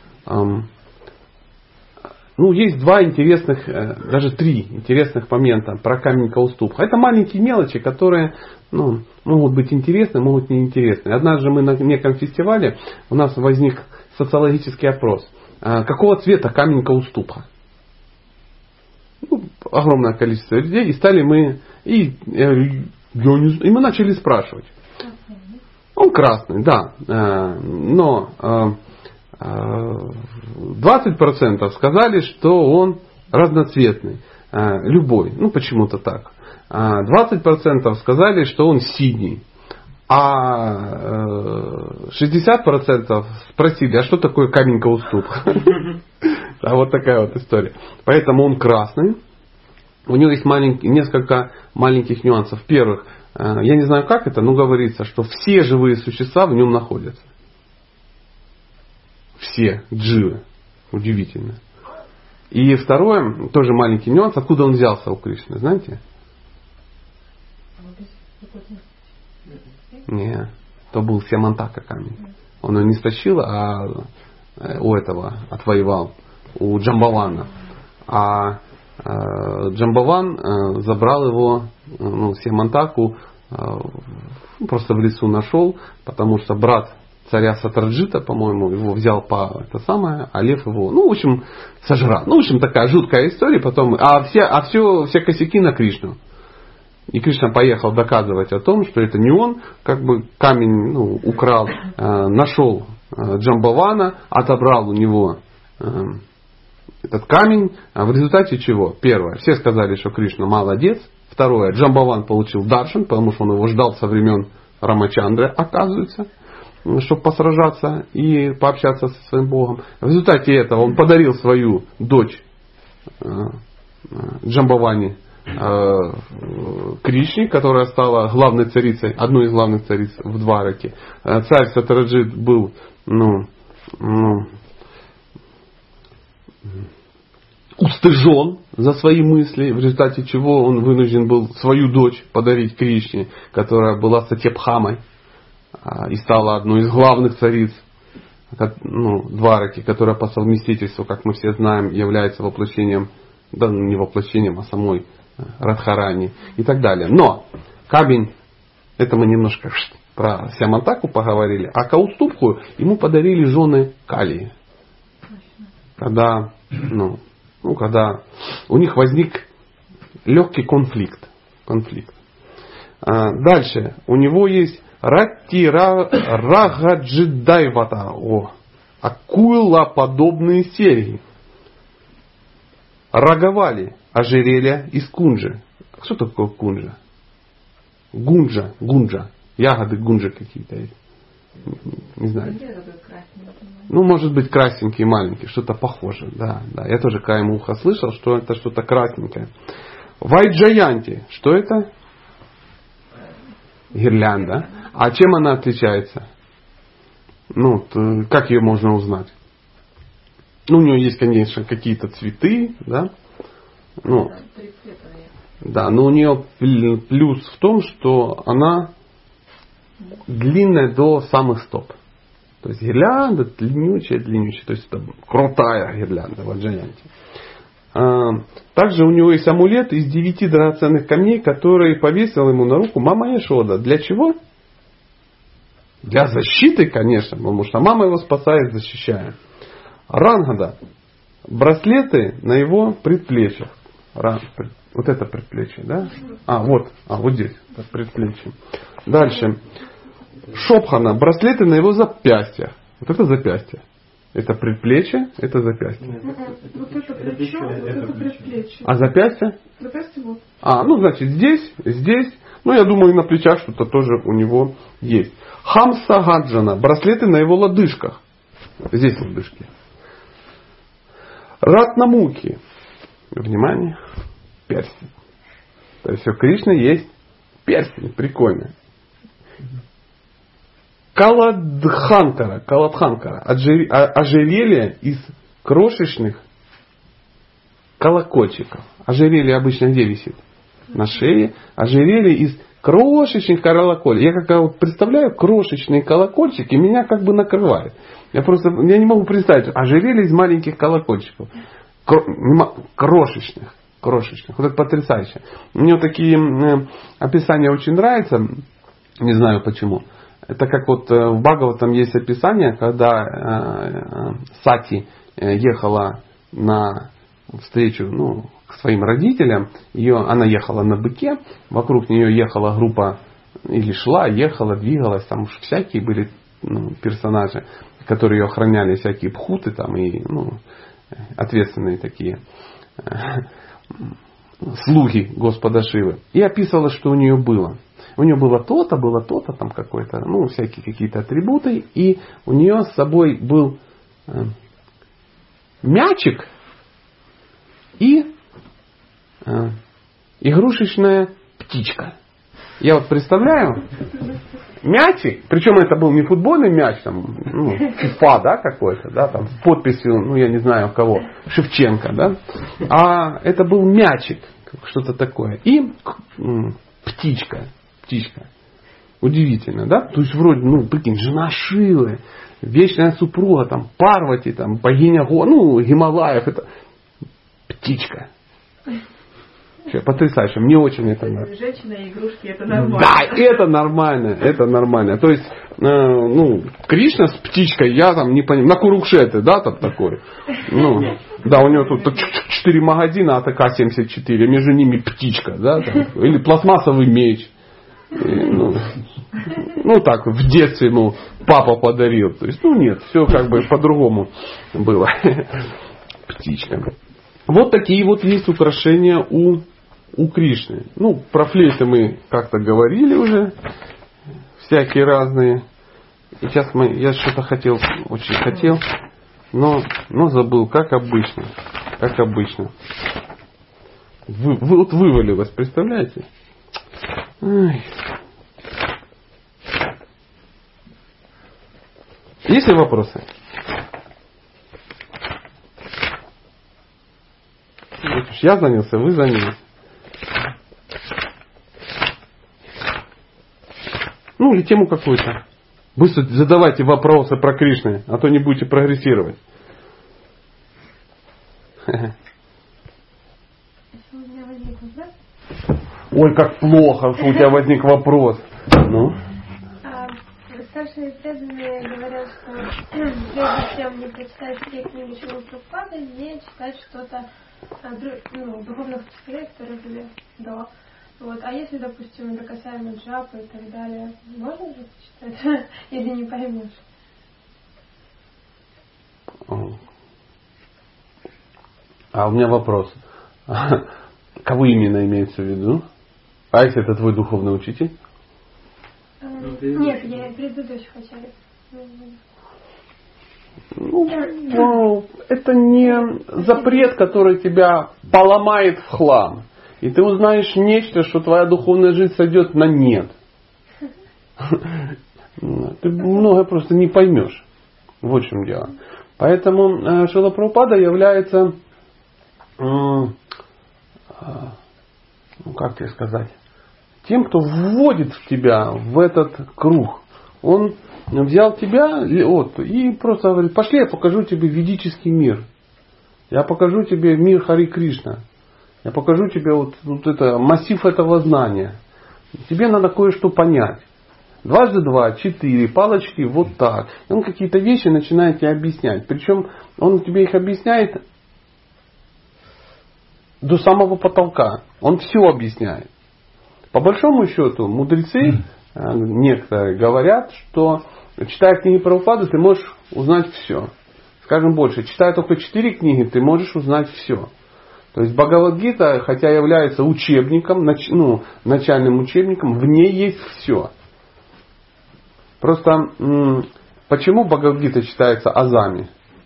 Есть два интересных, даже три интересных момента про камень Каустубха. Это маленькие мелочи, которые могут быть интересны, могут не интересны. Однажды мы на неком фестивале, у нас возник социологический опрос. Какого цвета камень Каустубха? Огромное количество людей. И стали мы, и мы начали спрашивать. Он красный, да. Но 20% сказали, что он разноцветный. Любой. Почему-то так. 20% сказали, что он синий. А 60% спросили, а что такое камень Каустубха? Вот такая вот история. Поэтому он красный. У него есть несколько маленьких нюансов. Первых, я не знаю как это, но говорится, что все живые существа в нем находятся. Все дживы. Удивительно. И второе, тоже маленький нюанс, откуда он взялся у Кришны, знаете? Нет, то был Сямантака камень. Он его не стащил, а у этого отвоевал, у Джамбавана. А Джамбаван забрал его, Сямантаку, просто в лесу нашел, потому что брат царя Сатраджита, по-моему, его взял а лев его, в общем, сожрал. В общем, такая жуткая история потом. Все косяки на Кришну. И Кришна поехал доказывать о том, что это не он, камень украл, нашел Джамбавана, отобрал у него этот камень. А в результате чего? Первое, все сказали, что Кришна молодец. Второе, Джамбаван получил даршан, потому что он его ждал со времен Рамачандры, оказывается, чтобы посражаться и пообщаться со своим Богом. В результате этого он подарил свою дочь Джамбавани Кришне, которая стала главной царицей, одной из главных цариц в Двараке. Царь Сатраджит был устыжен за свои мысли, в результате чего он вынужден был свою дочь подарить Кришне, которая была Сатьябхамой и стала одной из главных цариц Двараки, которая по совместительству, как мы все знаем, является воплощением, не воплощением, а самой Радхарани и так далее. Но камень, это мы немножко про Сямантаку поговорили, а Каустубху ему подарили жены Калии. Когда у них возник легкий конфликт. Дальше. У него есть Рагаджидайвата. Акулоподобные серьги. Раговали. Ожерелья из кунжи. Что такое кунжа? Гунджа. Ягоды гунжи какие-то есть. Не знаю. Может быть красненькие, маленькие, что-то похожее. Да. Я тоже краем уха слышал, что это что-то красненькое. Вайджаянти. Что это? Гирлянда. А чем она отличается? Как ее можно узнать? У нее есть, конечно, какие-то цветы, да? Да, но у нее плюс в том, что она длинная до самых стоп. То есть гирлянда длиннючая. То есть это крутая гирлянда ваджаянти. Также у него есть амулет из 9 драгоценных камней, который повесил ему на руку мама Яшода. Для чего? Для защиты, конечно, потому что мама его спасает, защищая. Рангада. Браслеты на его предплечьях. Вот это предплечье, да? Вот здесь, это предплечье. Дальше. Шопхана. Браслеты на его запястьях. Вот это запястье. Это предплечье, это запястье. Вот это плечо, вот это предплечье. А запястье? Запястье вот. Значит, здесь Ну, я думаю, и на плечах что-то тоже у него есть. Хамса Гаджана. Браслеты на его лодыжках. Здесь лодыжки. Ратнамуки. Внимание. Перстень. То есть у Кришны есть перстень. Прикольно. Каладханкара. Ожерелье из крошечных колокольчиков. Ожерелье обычно где висит? На шее. Ожерелье из крошечных колокольчиков. Я как вот представляю крошечные колокольчики, меня как бы накрывает. Я не могу представить. Ожерелье из маленьких колокольчиков. Крошечных. Вот это потрясающе. Мне вот такие описания очень нравятся. Не знаю почему. Это как вот в Бхагаватам есть описание, когда Сати ехала на встречу к своим родителям. Она ехала на быке. Вокруг нее ехала группа, или шла, ехала, двигалась. Там уж всякие были персонажи, которые ее охраняли, всякие бхуты там и ответственные такие слуги Господа Шивы. И описывала, что у нее было. У нее было то-то, там какое-то, всякие какие-то атрибуты. И у нее с собой был мячик и игрушечная птичка. Я вот представляю, мячик, причем это был не футбольный мяч, там, FIFA, да, какой-то, да, там, с подписью, я не знаю кого, Шевченко, да, а это был мячик, что-то такое. И птичка. Удивительно, да? То есть вроде, прикинь, жена Шивы, вечная супруга, там, Парвати, там, богиня Гималаев, это птичка. Потрясающе. Мне очень это нравится. Женщина и игрушки, это нормально. Да, это нормально. То есть, Кришна с птичкой, я там не понимаю, на Курукшете, да, там такой. Да, у него тут 4 магазина, АТК-74, между ними птичка, да, там, или пластмассовый меч. Так, в детстве, папа подарил. То есть, нет, все как бы по-другому было. Птичка. Вот такие вот есть украшения у Кришны. Про флейты мы как-то говорили уже. Всякие разные. И сейчас я что-то очень хотел, но забыл, как обычно. Вот вывалилось, представляете? Ай. Есть ли вопросы? Я занялся, вы занялись. Или тему какую-то. Быстро задавайте вопросы про Кришну, а то не будете прогрессировать. Ой, как плохо, что у тебя возник вопрос. Старшие преданные говорят, что прежде чем не прочитать все книги Шрилы Прабхупады, не читать что-то духовных учителей, которые были до. А если, допустим, это касаемо джапы и так далее, можно же читать, или не поймешь? А у меня вопрос. Кого именно имеется в виду? А если это твой духовный учитель? Нет, я предыдущий хотя бы. Это не запрет, который тебя поломает в хлам. И ты узнаешь нечто, что твоя духовная жизнь сойдет на нет. Ты многое просто не поймешь. Вот в чем дело. Поэтому Шрила Прабхупада является, как тебе сказать, тем, кто вводит в тебя в этот круг. Он взял тебя и просто говорит: пошли, я покажу тебе ведический мир. Я покажу тебе мир Хари Кришна. Я покажу тебе это, массив этого знания. Тебе надо кое-что понять. 2 × 2 = 4, палочки вот так. И он какие-то вещи начинает тебе объяснять. Причем он тебе их объясняет до самого потолка. Он все объясняет. По большому счету, мудрецы некоторые говорят, что читая книги Прабхупады, ты можешь узнать все. Скажем больше, читая только 4 книги, ты можешь узнать все. То есть Бхагавад-гита, хотя является учебником, начальным учебником, в ней есть все. Просто почему Бхагавад-гита считается азами?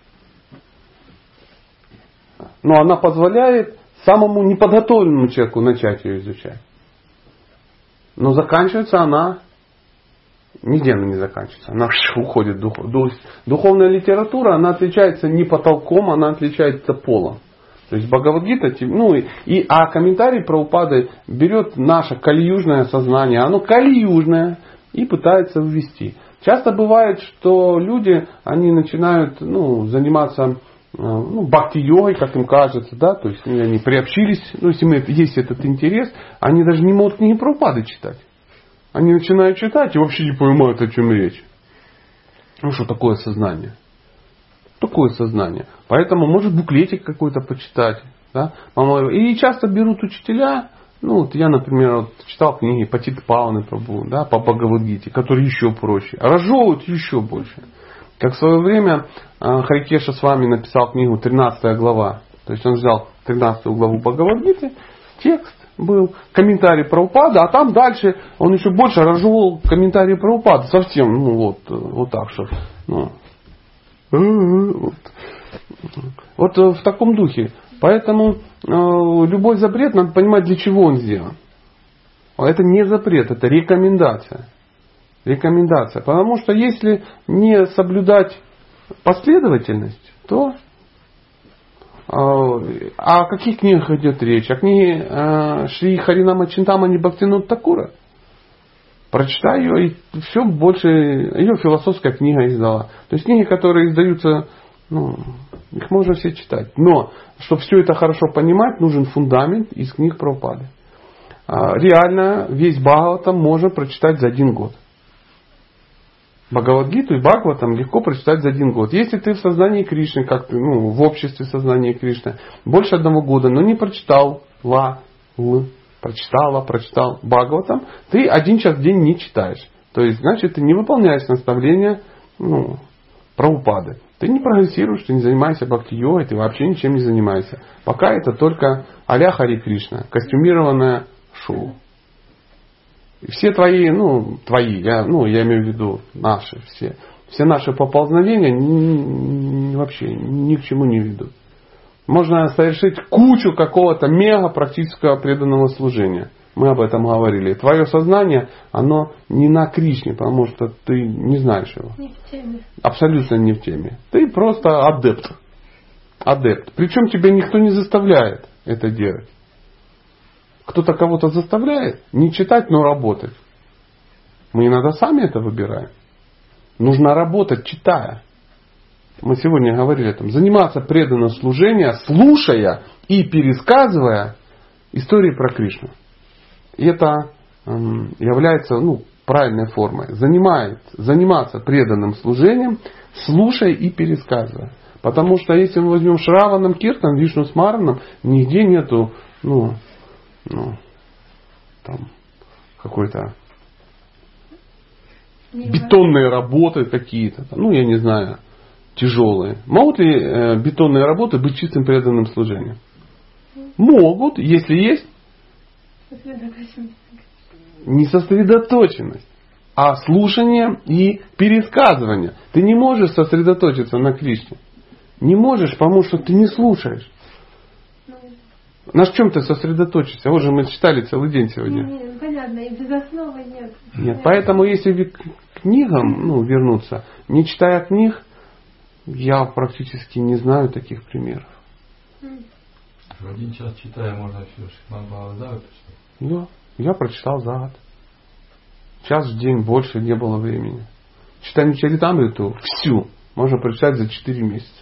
Но она позволяет самому неподготовленному человеку начать ее изучать. Но заканчивается она, нигде она не заканчивается, она уходит в духовная литература, она отличается не потолком, она отличается полом. То есть Бхагавад-гита, а комментарий Прабхупады берет наше кали-южное сознание, оно кали-южное, и пытается ввести. Часто бывает, что люди, они начинают заниматься бхакти-йогой, как им кажется, да, то есть они приобщились, если есть этот интерес, они даже не могут книги Прабхупады читать. Они начинают читать и вообще не понимают, о чем речь. Что такое сознание? Такое сознание. Поэтому может буклетик какой-то почитать. Да? И часто берут учителя. Я, например, читал книги Патита Паваны Прабху, да, по Бхагавад-гите, которые еще проще. Разжевывают еще больше. Как в свое время Харикеша с вами написал книгу 13 глава. То есть он взял 13 главу Бхагавад-гиты, текст был, комментарий Прабхупады, а там дальше он еще больше разжевывал комментарий Прабхупады. Совсем, вот так что. Вот в таком духе. Поэтому любой запрет надо понимать, для чего он сделан. Это не запрет, это рекомендация. Рекомендация. Потому что если не соблюдать последовательность, то о каких книгах идет речь? О книге Шри Харинама Чинтамани Бхактинуд Такура. Прочитай ее, и все больше, ее философская книга издала. То есть книги, которые издаются, их можно все читать. Но, чтобы все это хорошо понимать, нужен фундамент из книг Прабхупады. Реально весь Бхагаватам можно прочитать за 1 год. Бхагавад-гиту и Бхагаватам легко прочитать за 1 год. Если ты в сознании Кришны, как ты, в обществе сознания Кришны, больше 1 года, но не прочитал прочитал Бхагаватам, ты 1 час в день не читаешь. То есть, значит, ты не выполняешь наставления Прабхупады. Ты не прогрессируешь, ты не занимаешься бхакти-йогой, ты вообще ничем не занимаешься. Пока это только а-ля Хари Кришна, костюмированное шоу. И все твои, я имею в виду наши, все наши поползновения вообще ни к чему не ведут. Можно совершить кучу какого-то мега практического преданного служения. Мы об этом говорили. Твое сознание, оно не на Кришне, потому что ты не знаешь его. Не в теме. Абсолютно не в теме. Ты просто адепт. Адепт. Причем тебя никто не заставляет это делать. Кто-то кого-то заставляет не читать, но работать. Мы иногда сами это выбираем. Нужно работать, читая. Мы сегодня говорили о том. Заниматься преданным служением, слушая и пересказывая истории про Кришну. И это является правильной формой. Заниматься преданным служением, слушая и пересказывая. Потому что если мы возьмем Шраванам Киртан, Вишну Смаранам, нигде нету там какой-то бетонные работы какие-то. Я не знаю, тяжелые. Могут ли бетонные работы быть чистым преданным служением? Могут, если есть не сосредоточенность, а слушание и пересказывание. Ты не можешь сосредоточиться на Кришне. Не можешь, потому что ты не слушаешь. На чем ты сосредоточишься? Вот же мы читали целый день сегодня. Нет, понятно, и без основы нет. Нет, поэтому если к книгам вернуться, не читая книг, я практически не знаю таких примеров. В 1 час читая, можно все Шримад Бхагават прочитать? Да, я прочитал за год. Час в день, больше не было времени. Читание Чаритамриту всю можно прочитать за 4 месяца.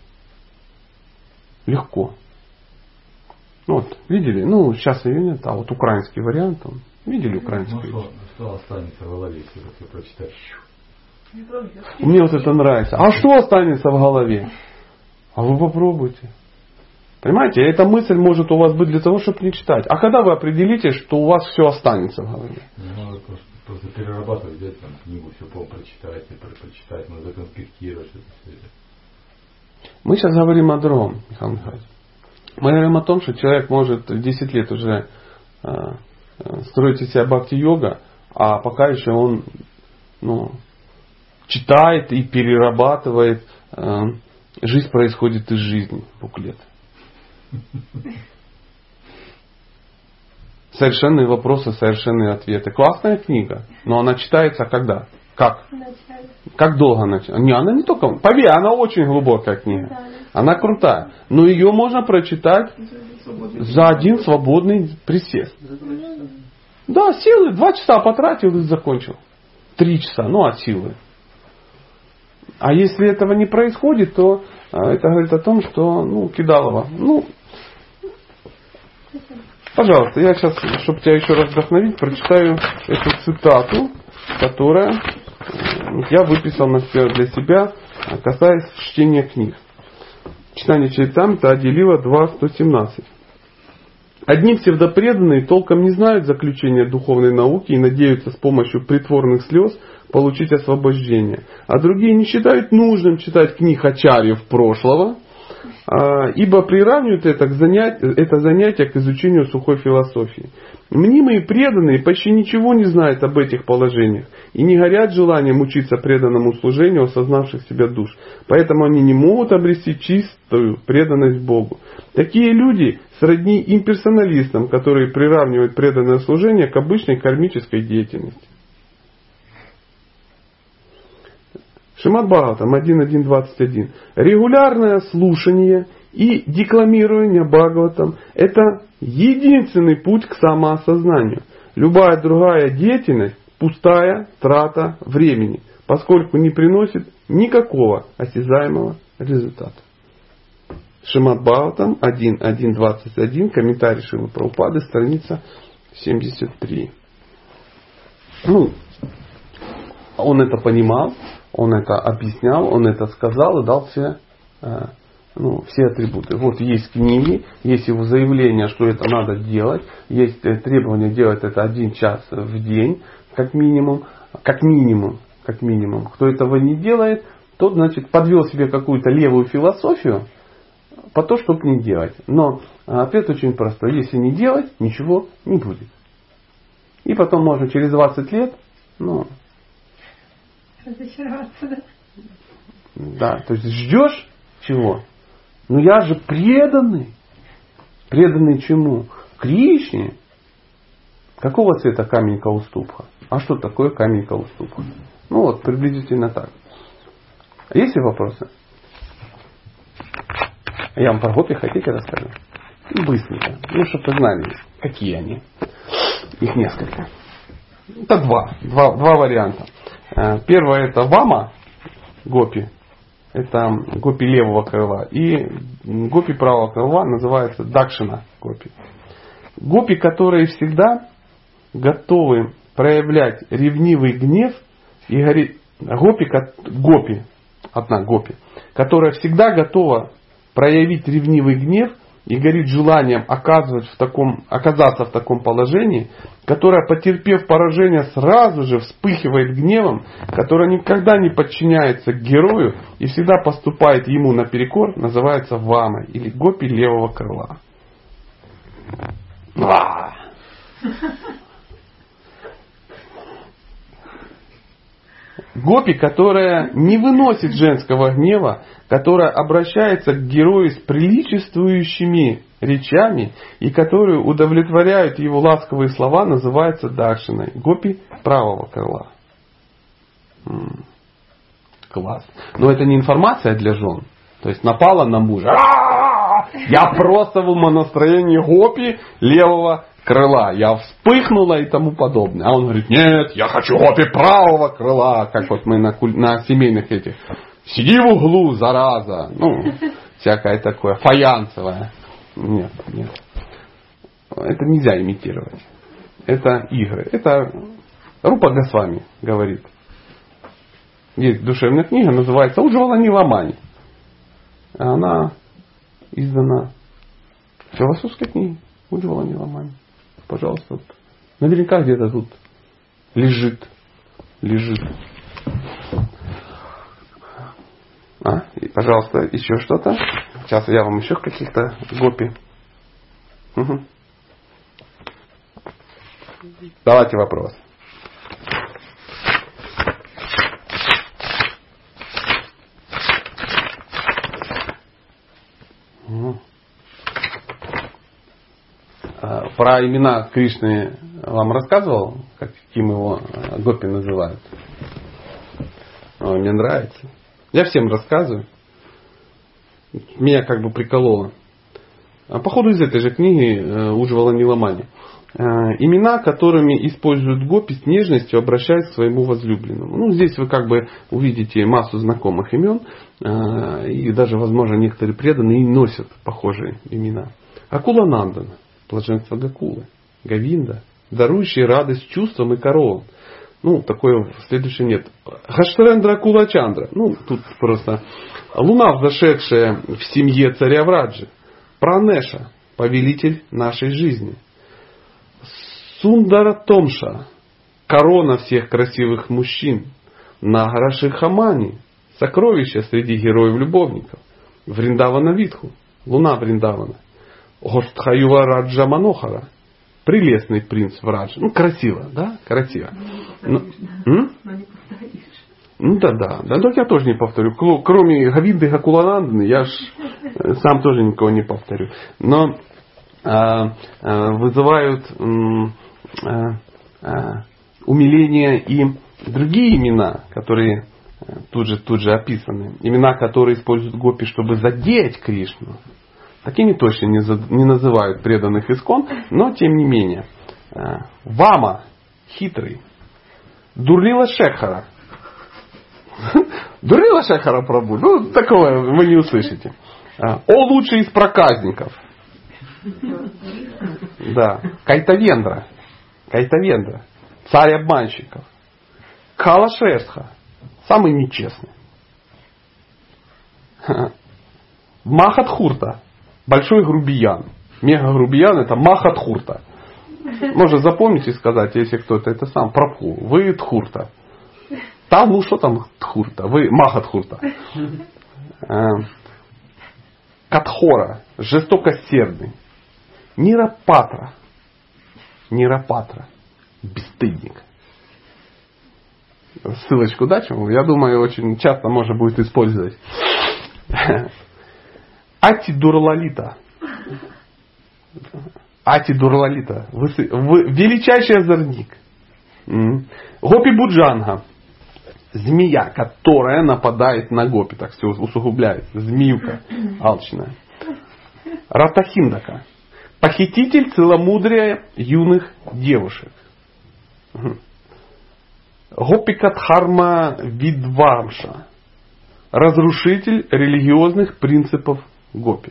Легко. Видели? Сейчас ее нет, а украинский вариант. Видели украинский? Что останется в голове, если ты прочитаешь? Мне это нравится. А что останется в голове? А вы попробуйте. Понимаете, эта мысль может у вас быть для того, чтобы не читать. А когда вы определите, что у вас все останется в голове? Надо просто перерабатывать, взять книгу, все прочитать, надо законспектировать это все. Мы сейчас говорим о другом, Михаил Михайлович. Мы говорим о том, что человек может в 10 лет уже строить из себя бхакти-йога, а пока еще он читает и перерабатывает. Жизнь происходит из жизни. Буклет. Совершенные вопросы, совершенные ответы. Классная книга, но она читается когда? Как? Как долго начать? Не, она не только... Поверь, она очень глубокая книга. Она крутая. Но ее можно прочитать за один свободный присест. Да, силы. 2 часа потратил и закончил. 3 часа, от силы. А если этого не происходит, то это говорит о том, что, кидалово. Пожалуйста, я сейчас, чтобы тебя еще раз вдохновить, прочитаю эту цитату, которая я выписал для себя, касаясь чтения книг. Читание Чаритамриты Ади-лила 2.117. Одни псевдопреданные толком не знают заключения духовной науки и надеются с помощью притворных слез получить освобождение. А другие не считают нужным читать книг ачарьев прошлого, ибо приравнивают это занятие к изучению сухой философии. Мнимые преданные почти ничего не знают об этих положениях и не горят желанием учиться преданному служению осознавших себя душ. Поэтому они не могут обрести чистую преданность Богу. Такие люди сродни имперсоналистам, которые приравнивают преданное служение к обычной кармической деятельности. Шримад Бхагаватам 1.1.21. Регулярное слушание и декламирование Бхагаватам – это единственный путь к самоосознанию. Любая другая деятельность – пустая трата времени, поскольку не приносит никакого осязаемого результата. Шримад Бхагаватам 1.1.21, комментарий Шрилы Прабхупады, страница 73. Он это понимал, он это объяснял, он это сказал и дал все атрибуты. Вот есть книги, есть его заявление, что это надо делать, есть требование делать это 1 час в день, как минимум. Кто этого не делает, тот, значит, подвел себе какую-то левую философию по то, чтобы не делать. Но ответ очень простой. Если не делать, ничего не будет. И потом можно через 20 лет, разочароваться, да? Да, то есть ждешь чего? Я же преданный. Преданный чему? Кришне. Какого цвета камень Каустубха? А что такое камень Каустубха? Приблизительно так. Есть ли вопросы? Я вам про гопи хотите расскажу? Быстренько. Чтобы вы знали, какие они. Их несколько. Это два варианта. Первое это вама гопи. Это гопи левого крыла. И гопи правого крыла называется дакшина гопи. Гопи, которые всегда готовы проявлять ревнивый гнев и говорит одна гопи, которая всегда готова проявить ревнивый гнев и горит желанием оказаться в таком положении, которая, потерпев поражение, сразу же вспыхивает гневом, которая никогда не подчиняется герою и всегда поступает ему наперекор, называется вамой или гопи левого крыла. Гопи, которая не выносит женского гнева, которая обращается к герою с приличествующими речами и которую удовлетворяют его ласковые слова, называется дакшиной. Гопи правого крыла. Класс. Но это не информация для жен. То есть напала на мужа. Я просто в умонастроении гопи левого крыла. Я вспыхнула и тому подобное. А он говорит, нет, я хочу гопи правого крыла. Как вот мы на семейных этих. Сиди в углу, зараза. Всякое такое. Фаянсовое. Нет. Это нельзя имитировать. Это игры. Это Рупа Госвами говорит. Есть душевная книга, называется «Уджвала Ниламани». Она издана в философской книге. Уджвала Ниламани. Пожалуйста. Наверняка где-то тут лежит. И, пожалуйста, еще что-то. Сейчас я вам еще каких-то гопи Угу. Давайте вопрос. Про имена Кришны вам рассказывал, каким его гопи называют? Мне нравится. Я всем рассказываю. Меня как бы прикололо. Походу из этой же книги Уджвала Ниламани. Имена, которыми используют гопи с нежностью, обращаясь к своему возлюбленному. Ну, здесь вы как бы увидите массу знакомых имен. И даже, возможно, некоторые преданные носят похожие имена. Акула Нандана, блаженство Гакулы. Говинда, дарующий радость чувствам и коровам. Ну, такое следующее нет. Хаштарендра Акула Чандра. Ну, тут просто луна, взошедшая в семье царя Враджи. Пранеша, повелитель нашей жизни. Сундара Томша, корона всех красивых мужчин. Нагара Шихамани, сокровище среди героев-любовников. Вриндавана Витху, луна Вриндавана. Гостхаюва Раджа Манохара, прелестный принц Враджа. Ну, красиво, да? Красиво. Но не повторишь. Ну да. Так я тоже не повторю. Кроме Говинды и Гакулананданы, я ж сам тоже никого не повторю. Но вызывают умиление и другие имена, которые тут же описаны. Имена, которые используют гопи, чтобы задеть Кришну. Такими точно не называют преданных искон, но тем не менее. Вама, хитрый. Дурлила Шекхара. Дурлила Шекхара Прабху. Ну, такого вы не услышите. О, лучший из проказников. Да. Кайтавендра. Царь обманщиков. Калашестха. Самый нечестный. Махатхурта. Большой грубиян. Мега-грубиян это Махатхурта. Можно запомнить и сказать, если кто-то это сам, Прабху, вы Тхурта. Там, ну что там Тхурта? Вы Махатхурта. Катхора, жестокосердный. Нирапатра, бесстыдник. Ссылочку дать ему, я думаю, очень часто можно будет использовать. Атидурлалита. Величайший озорник. Гопи Буджанга. Змея, которая нападает на гопи. Так все усугубляет. Змеюка алчная. Ратахиндака. Похититель целомудрия юных девушек. Гопикатхарма Видвамша. Разрушитель религиозных принципов гопи.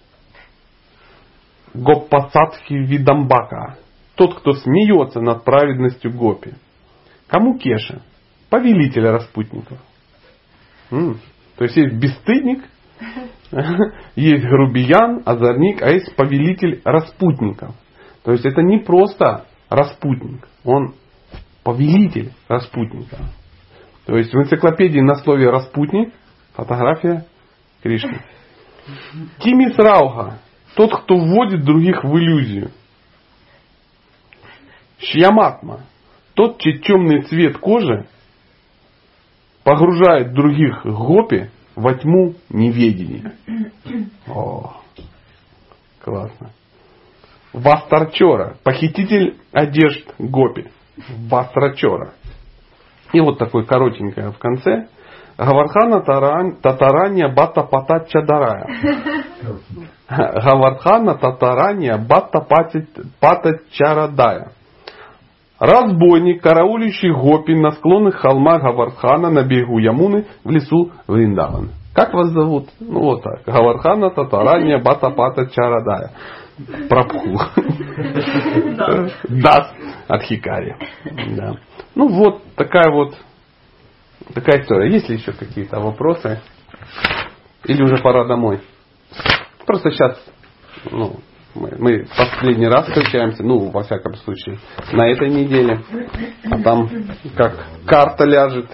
Гоппасадхи Видамбака. Тот, кто смеется над праведностью гопи. Кому Кеша? Повелитель распутников. То есть есть бесстыдник, есть грубиян, озорник, а есть повелитель распутников. То есть это не просто распутник, он повелитель распутников. То есть в энциклопедии на слове распутник фотография Кришны. Тимис Рауха. Тот, кто вводит других в иллюзию. Шьяматма. Тот, чей темный цвет кожи погружает других гопи во тьму неведения. О, классно. Вастрачора. Похититель одежд гопи. Вастрачора. И вот такой коротенькое в конце. Гавардхана Татарания Бата Пата Чадарая. Гавардхана Татарания Бата Пата Чарадая. Разбойник, караулищий гопи на склонах холма Гавардхана на берегу Ямуны в лесу Вриндаван. Как вас зовут? Ну вот так. Гавардхана Татарания Бата Пата Чарадая. Прабху. Дас от Хикари. Да. Ну вот такая история. Есть ли еще какие-то вопросы? Или уже пора домой? Просто сейчас мы последний раз встречаемся, во всяком случае, на этой неделе. А там как карта ляжет.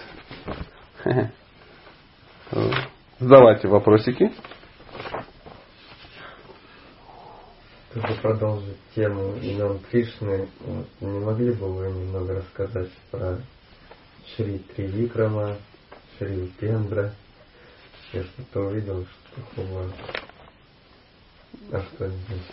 Задавайте вопросики. Чтобы продолжить тему имен Кришны, вот, не могли бы вы немного рассказать про Шри Тривикрама, Шри Упендра? Я что-то увидел, что такого. А что здесь?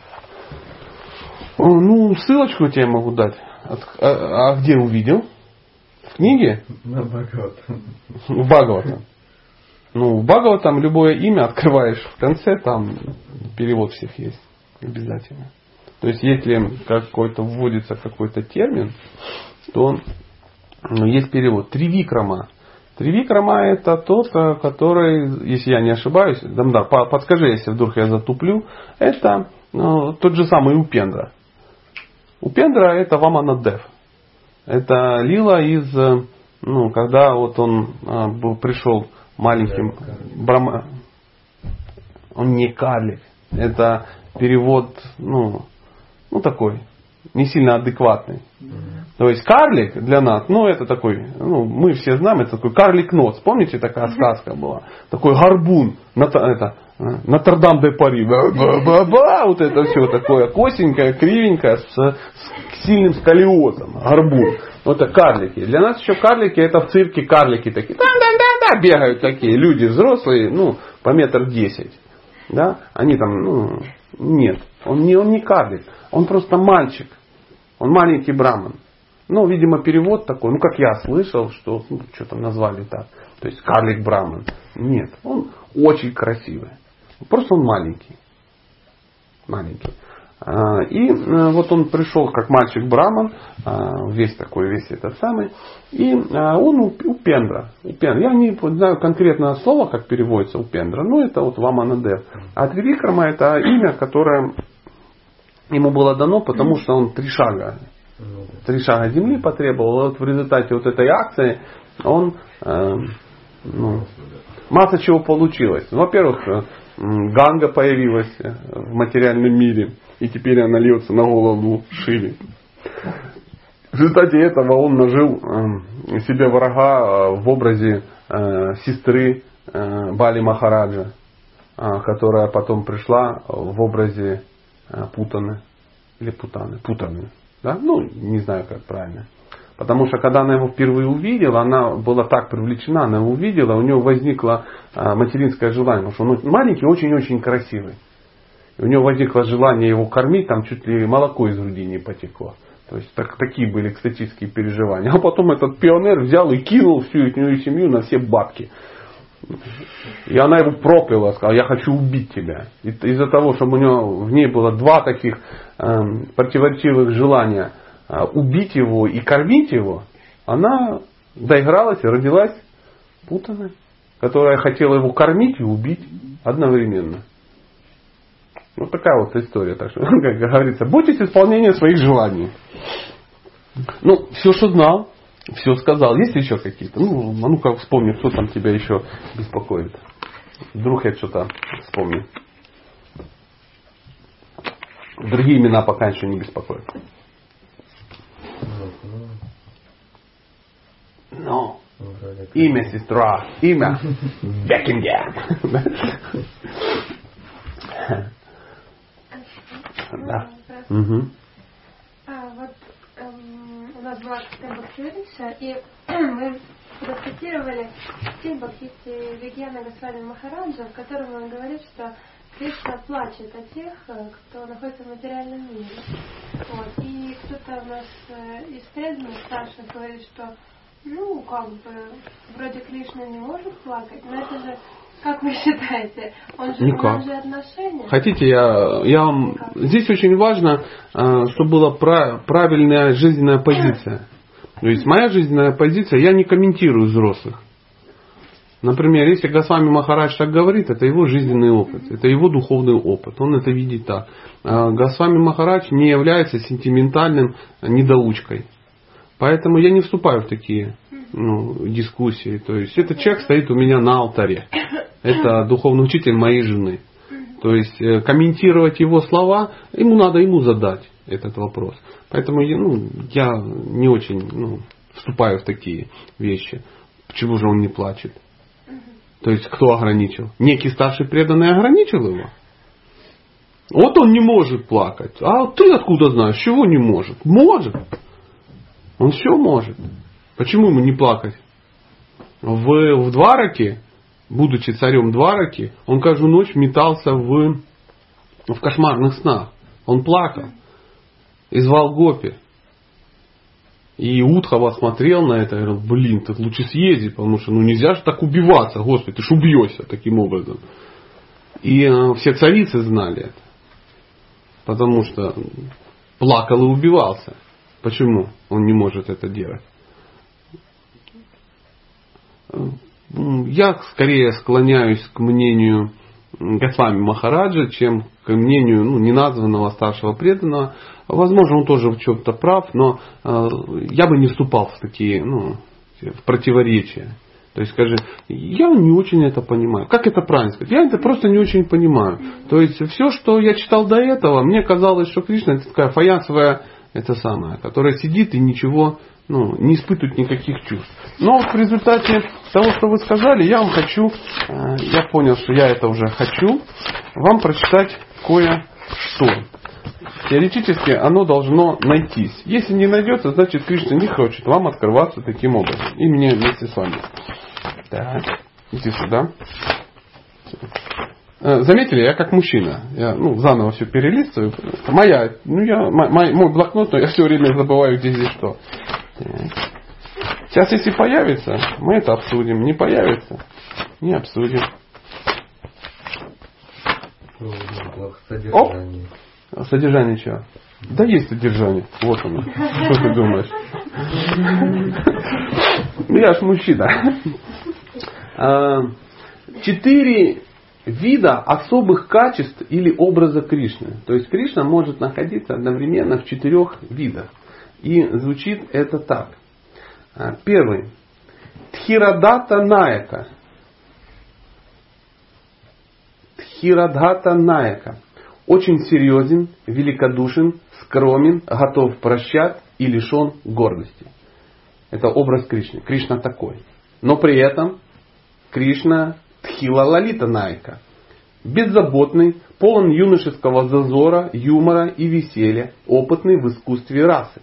Ну, ссылочку я тебе могу дать. А где увидел? В книге? На Бхагаватам. В Бхагаватам. Ну, в Бхагаватам любое имя открываешь в конце, там перевод всех есть. Обязательно. То есть, если какой-то вводится какой-то термин, то есть перевод. Тривикрама. Тривикрама это тот, который, если я не ошибаюсь, да, подскажи, если вдруг я затуплю, это тот же самый Упендра. Упендра это Ваманадев. Это лила из, когда вот он пришел маленьким брахма, он не карлик. Это перевод, такой, не сильно адекватный. То есть карлик для нас, это такой, мы все знаем, это такой карлик нос. Помните, такая сказка была? Такой горбун, Нотр-Дам-де-Пари. Вот это все такое косенькое, кривенькое, с сильным сколиозом. Горбун. Вот это карлики. Для нас еще карлики, это в цирке карлики такие. Да, бегают такие люди взрослые, по 1,10 м. Да? Они там, нет. Он не карлик. Он просто мальчик. Он маленький браман. Видимо, перевод такой, как я слышал, что что-то назвали так. То есть карлик браман. Нет, он очень красивый. Просто он маленький. Маленький. И вот он пришел как мальчик браман, весь этот самый. И он Упендра. Я не знаю конкретное слово, как переводится Упендра. Это вот Ваманадев. А Тривикрама это имя, которое ему было дано, потому что он 3 шага земли потребовал. Вот в результате вот этой акции он масса чего получилось. Во-первых, Ганга появилась в материальном мире, и теперь она льется на голову Шиве. В результате этого он нажил себе врага в образе сестры Бали Махараджа, которая потом пришла в образе Путаны. Или Путаны. Да? Не знаю, как правильно. Потому что, когда она его впервые увидела, она была так привлечена, она его увидела, у нее возникло материнское желание. Потому что он маленький, очень-очень красивый. И у нее возникло желание его кормить, там чуть ли молоко из груди не потекло. То есть такие были экстатические переживания. А потом этот пионер взял и кинул всю их семью на все бабки. И она его прокляла, сказала: я хочу убить тебя. И из-за того, что в ней было 2 таких противоречивых желания убить его и кормить его, она доигралась и родилась Путана, которая хотела его кормить и убить одновременно. Вот такая вот история. Так что, как говорится, бойтесь исполнения своих желаний. Все, что знал, все сказал. Есть еще какие-то? Ну-ка вспомни, кто там тебя еще беспокоит. Вдруг я что-то вспомню. Другие имена пока еще не беспокоят. Имя сестра. Имя Бекингем. Да. У нас была такая бхакти-риша, и мы процитировали стих Бхакти Вигьяна Госвами Махараджа, в котором он говорит, что Кришна плачет о тех, кто находится в материальном мире. И кто-то у нас из преданных старших говорит, что вроде Кришна не может плакать, но это же, как вы считаете, он же отношения? Хотите, я вам... Здесь очень важно, чтобы была правильная жизненная позиция. То есть моя жизненная позиция, я не комментирую взрослых. Например, если Госвами Махарадж так говорит, это его жизненный опыт, это его духовный опыт, он это видит так. Госвами Махарадж не является сентиментальным недоучкой. Поэтому я не вступаю в такие дискуссии. То есть этот человек стоит у меня на алтаре. Это духовный учитель моей жены. То есть комментировать его слова, ему задать этот вопрос. Поэтому я не очень вступаю в такие вещи. Почему же он не плачет? То есть кто ограничил? Некий старший преданный ограничил его? Вот он не может плакать. А ты откуда знаешь, чего не может? Может. Он все может. Почему ему не плакать? В Двараке, будучи царем Двараки, он каждую ночь метался в кошмарных снах. Он плакал и звал гопи. И Удхава смотрел на это и говорил, блин, ты лучше съезди, потому что нельзя же так убиваться, Господи, ты ж убьешься таким образом. И все царицы знали это. Потому что плакал и убивался. Почему он не может это делать? Я скорее склоняюсь к мнению Госвами Махараджа, чем к мнению неназванного старшего преданного. Возможно, он тоже в чем-то прав, но я бы не вступал в такие в противоречия. То есть скажи, я не очень это понимаю. Как это правильно сказать? Я это просто не очень понимаю. То есть все, что я читал до этого, мне казалось, что Кришна это такая фаянсовая, которая сидит и ничего, не испытывает никаких чувств. Но в результате того, что вы сказали, я вам хочу, я понял, что я это уже хочу, вам прочитать кое-что. Теоретически оно должно найтись. Если не найдется, значит Кришна не хочет вам открываться таким образом. И мне вместе с вами. Так, иди сюда. Заметили, я как мужчина. Я заново все перелистываю. Мой блокнот, но я все время забываю, где здесь что. Так. Сейчас, если появится, мы это обсудим. Не появится, не обсудим. Оп! Содержание чего? Да есть содержание. Вот оно. Что ты думаешь? Я ж мужчина. 4 вида особых качеств или образа Кришны. То есть Кришна может находиться одновременно в 4 видах. И звучит это так. Первый. Тхирадата Наяка. Тхирадата Наяка. Очень серьезен, великодушен, скромен, готов прощать и лишен гордости. Это образ Кришны. Кришна такой. Но при этом Кришна Тхила Лалита Найка. Беззаботный, полон юношеского зазора, юмора и веселья, опытный в искусстве расы.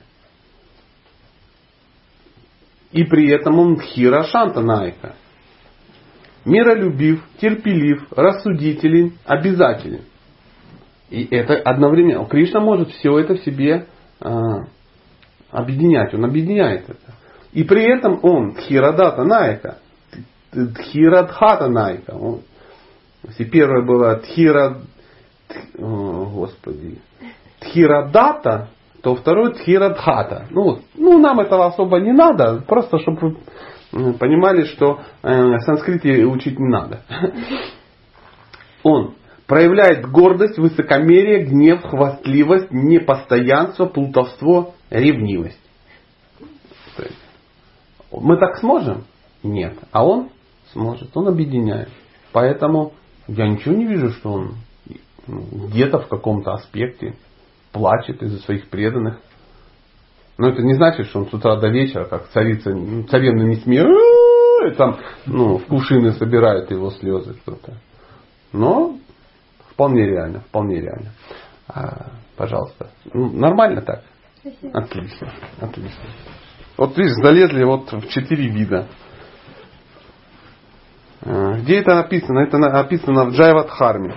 И при этом он Тхира Шанта Найка. Миролюбив, терпелив, рассудителен, обязателен. И это одновременно. Кришна может все это в себе объединять. Он объединяет это. И при этом он Тхирадата Найка. Тхирадхата Найка. Если первое было Тхирадата, то второе Тхирадхата. Нам этого особо не надо. Просто чтобы вы понимали, что санскрите учить не надо. Он проявляет гордость, высокомерие, гнев, хвастливость, непостоянство, плутовство, ревнивость. Мы так сможем? Нет. А он сможет. Он объединяет. Поэтому я ничего не вижу, что он где-то в каком-то аспекте плачет из-за своих преданных. Но это не значит, что он с утра до вечера, как царица, царевна не смеет, там, в кувшины собирает его слезы кто-то. Но вполне реально, вполне реально. Пожалуйста. Нормально так? Спасибо. Отлично, отлично. Вот видишь, залезли в 4 вида. Где это написано? Это написано в Джайвадхарме.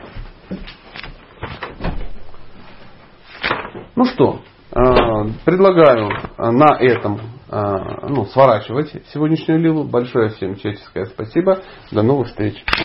Ну что, предлагаю на этом сворачивать сегодняшнюю лилу. Большое всем человеческое спасибо. До новых встреч.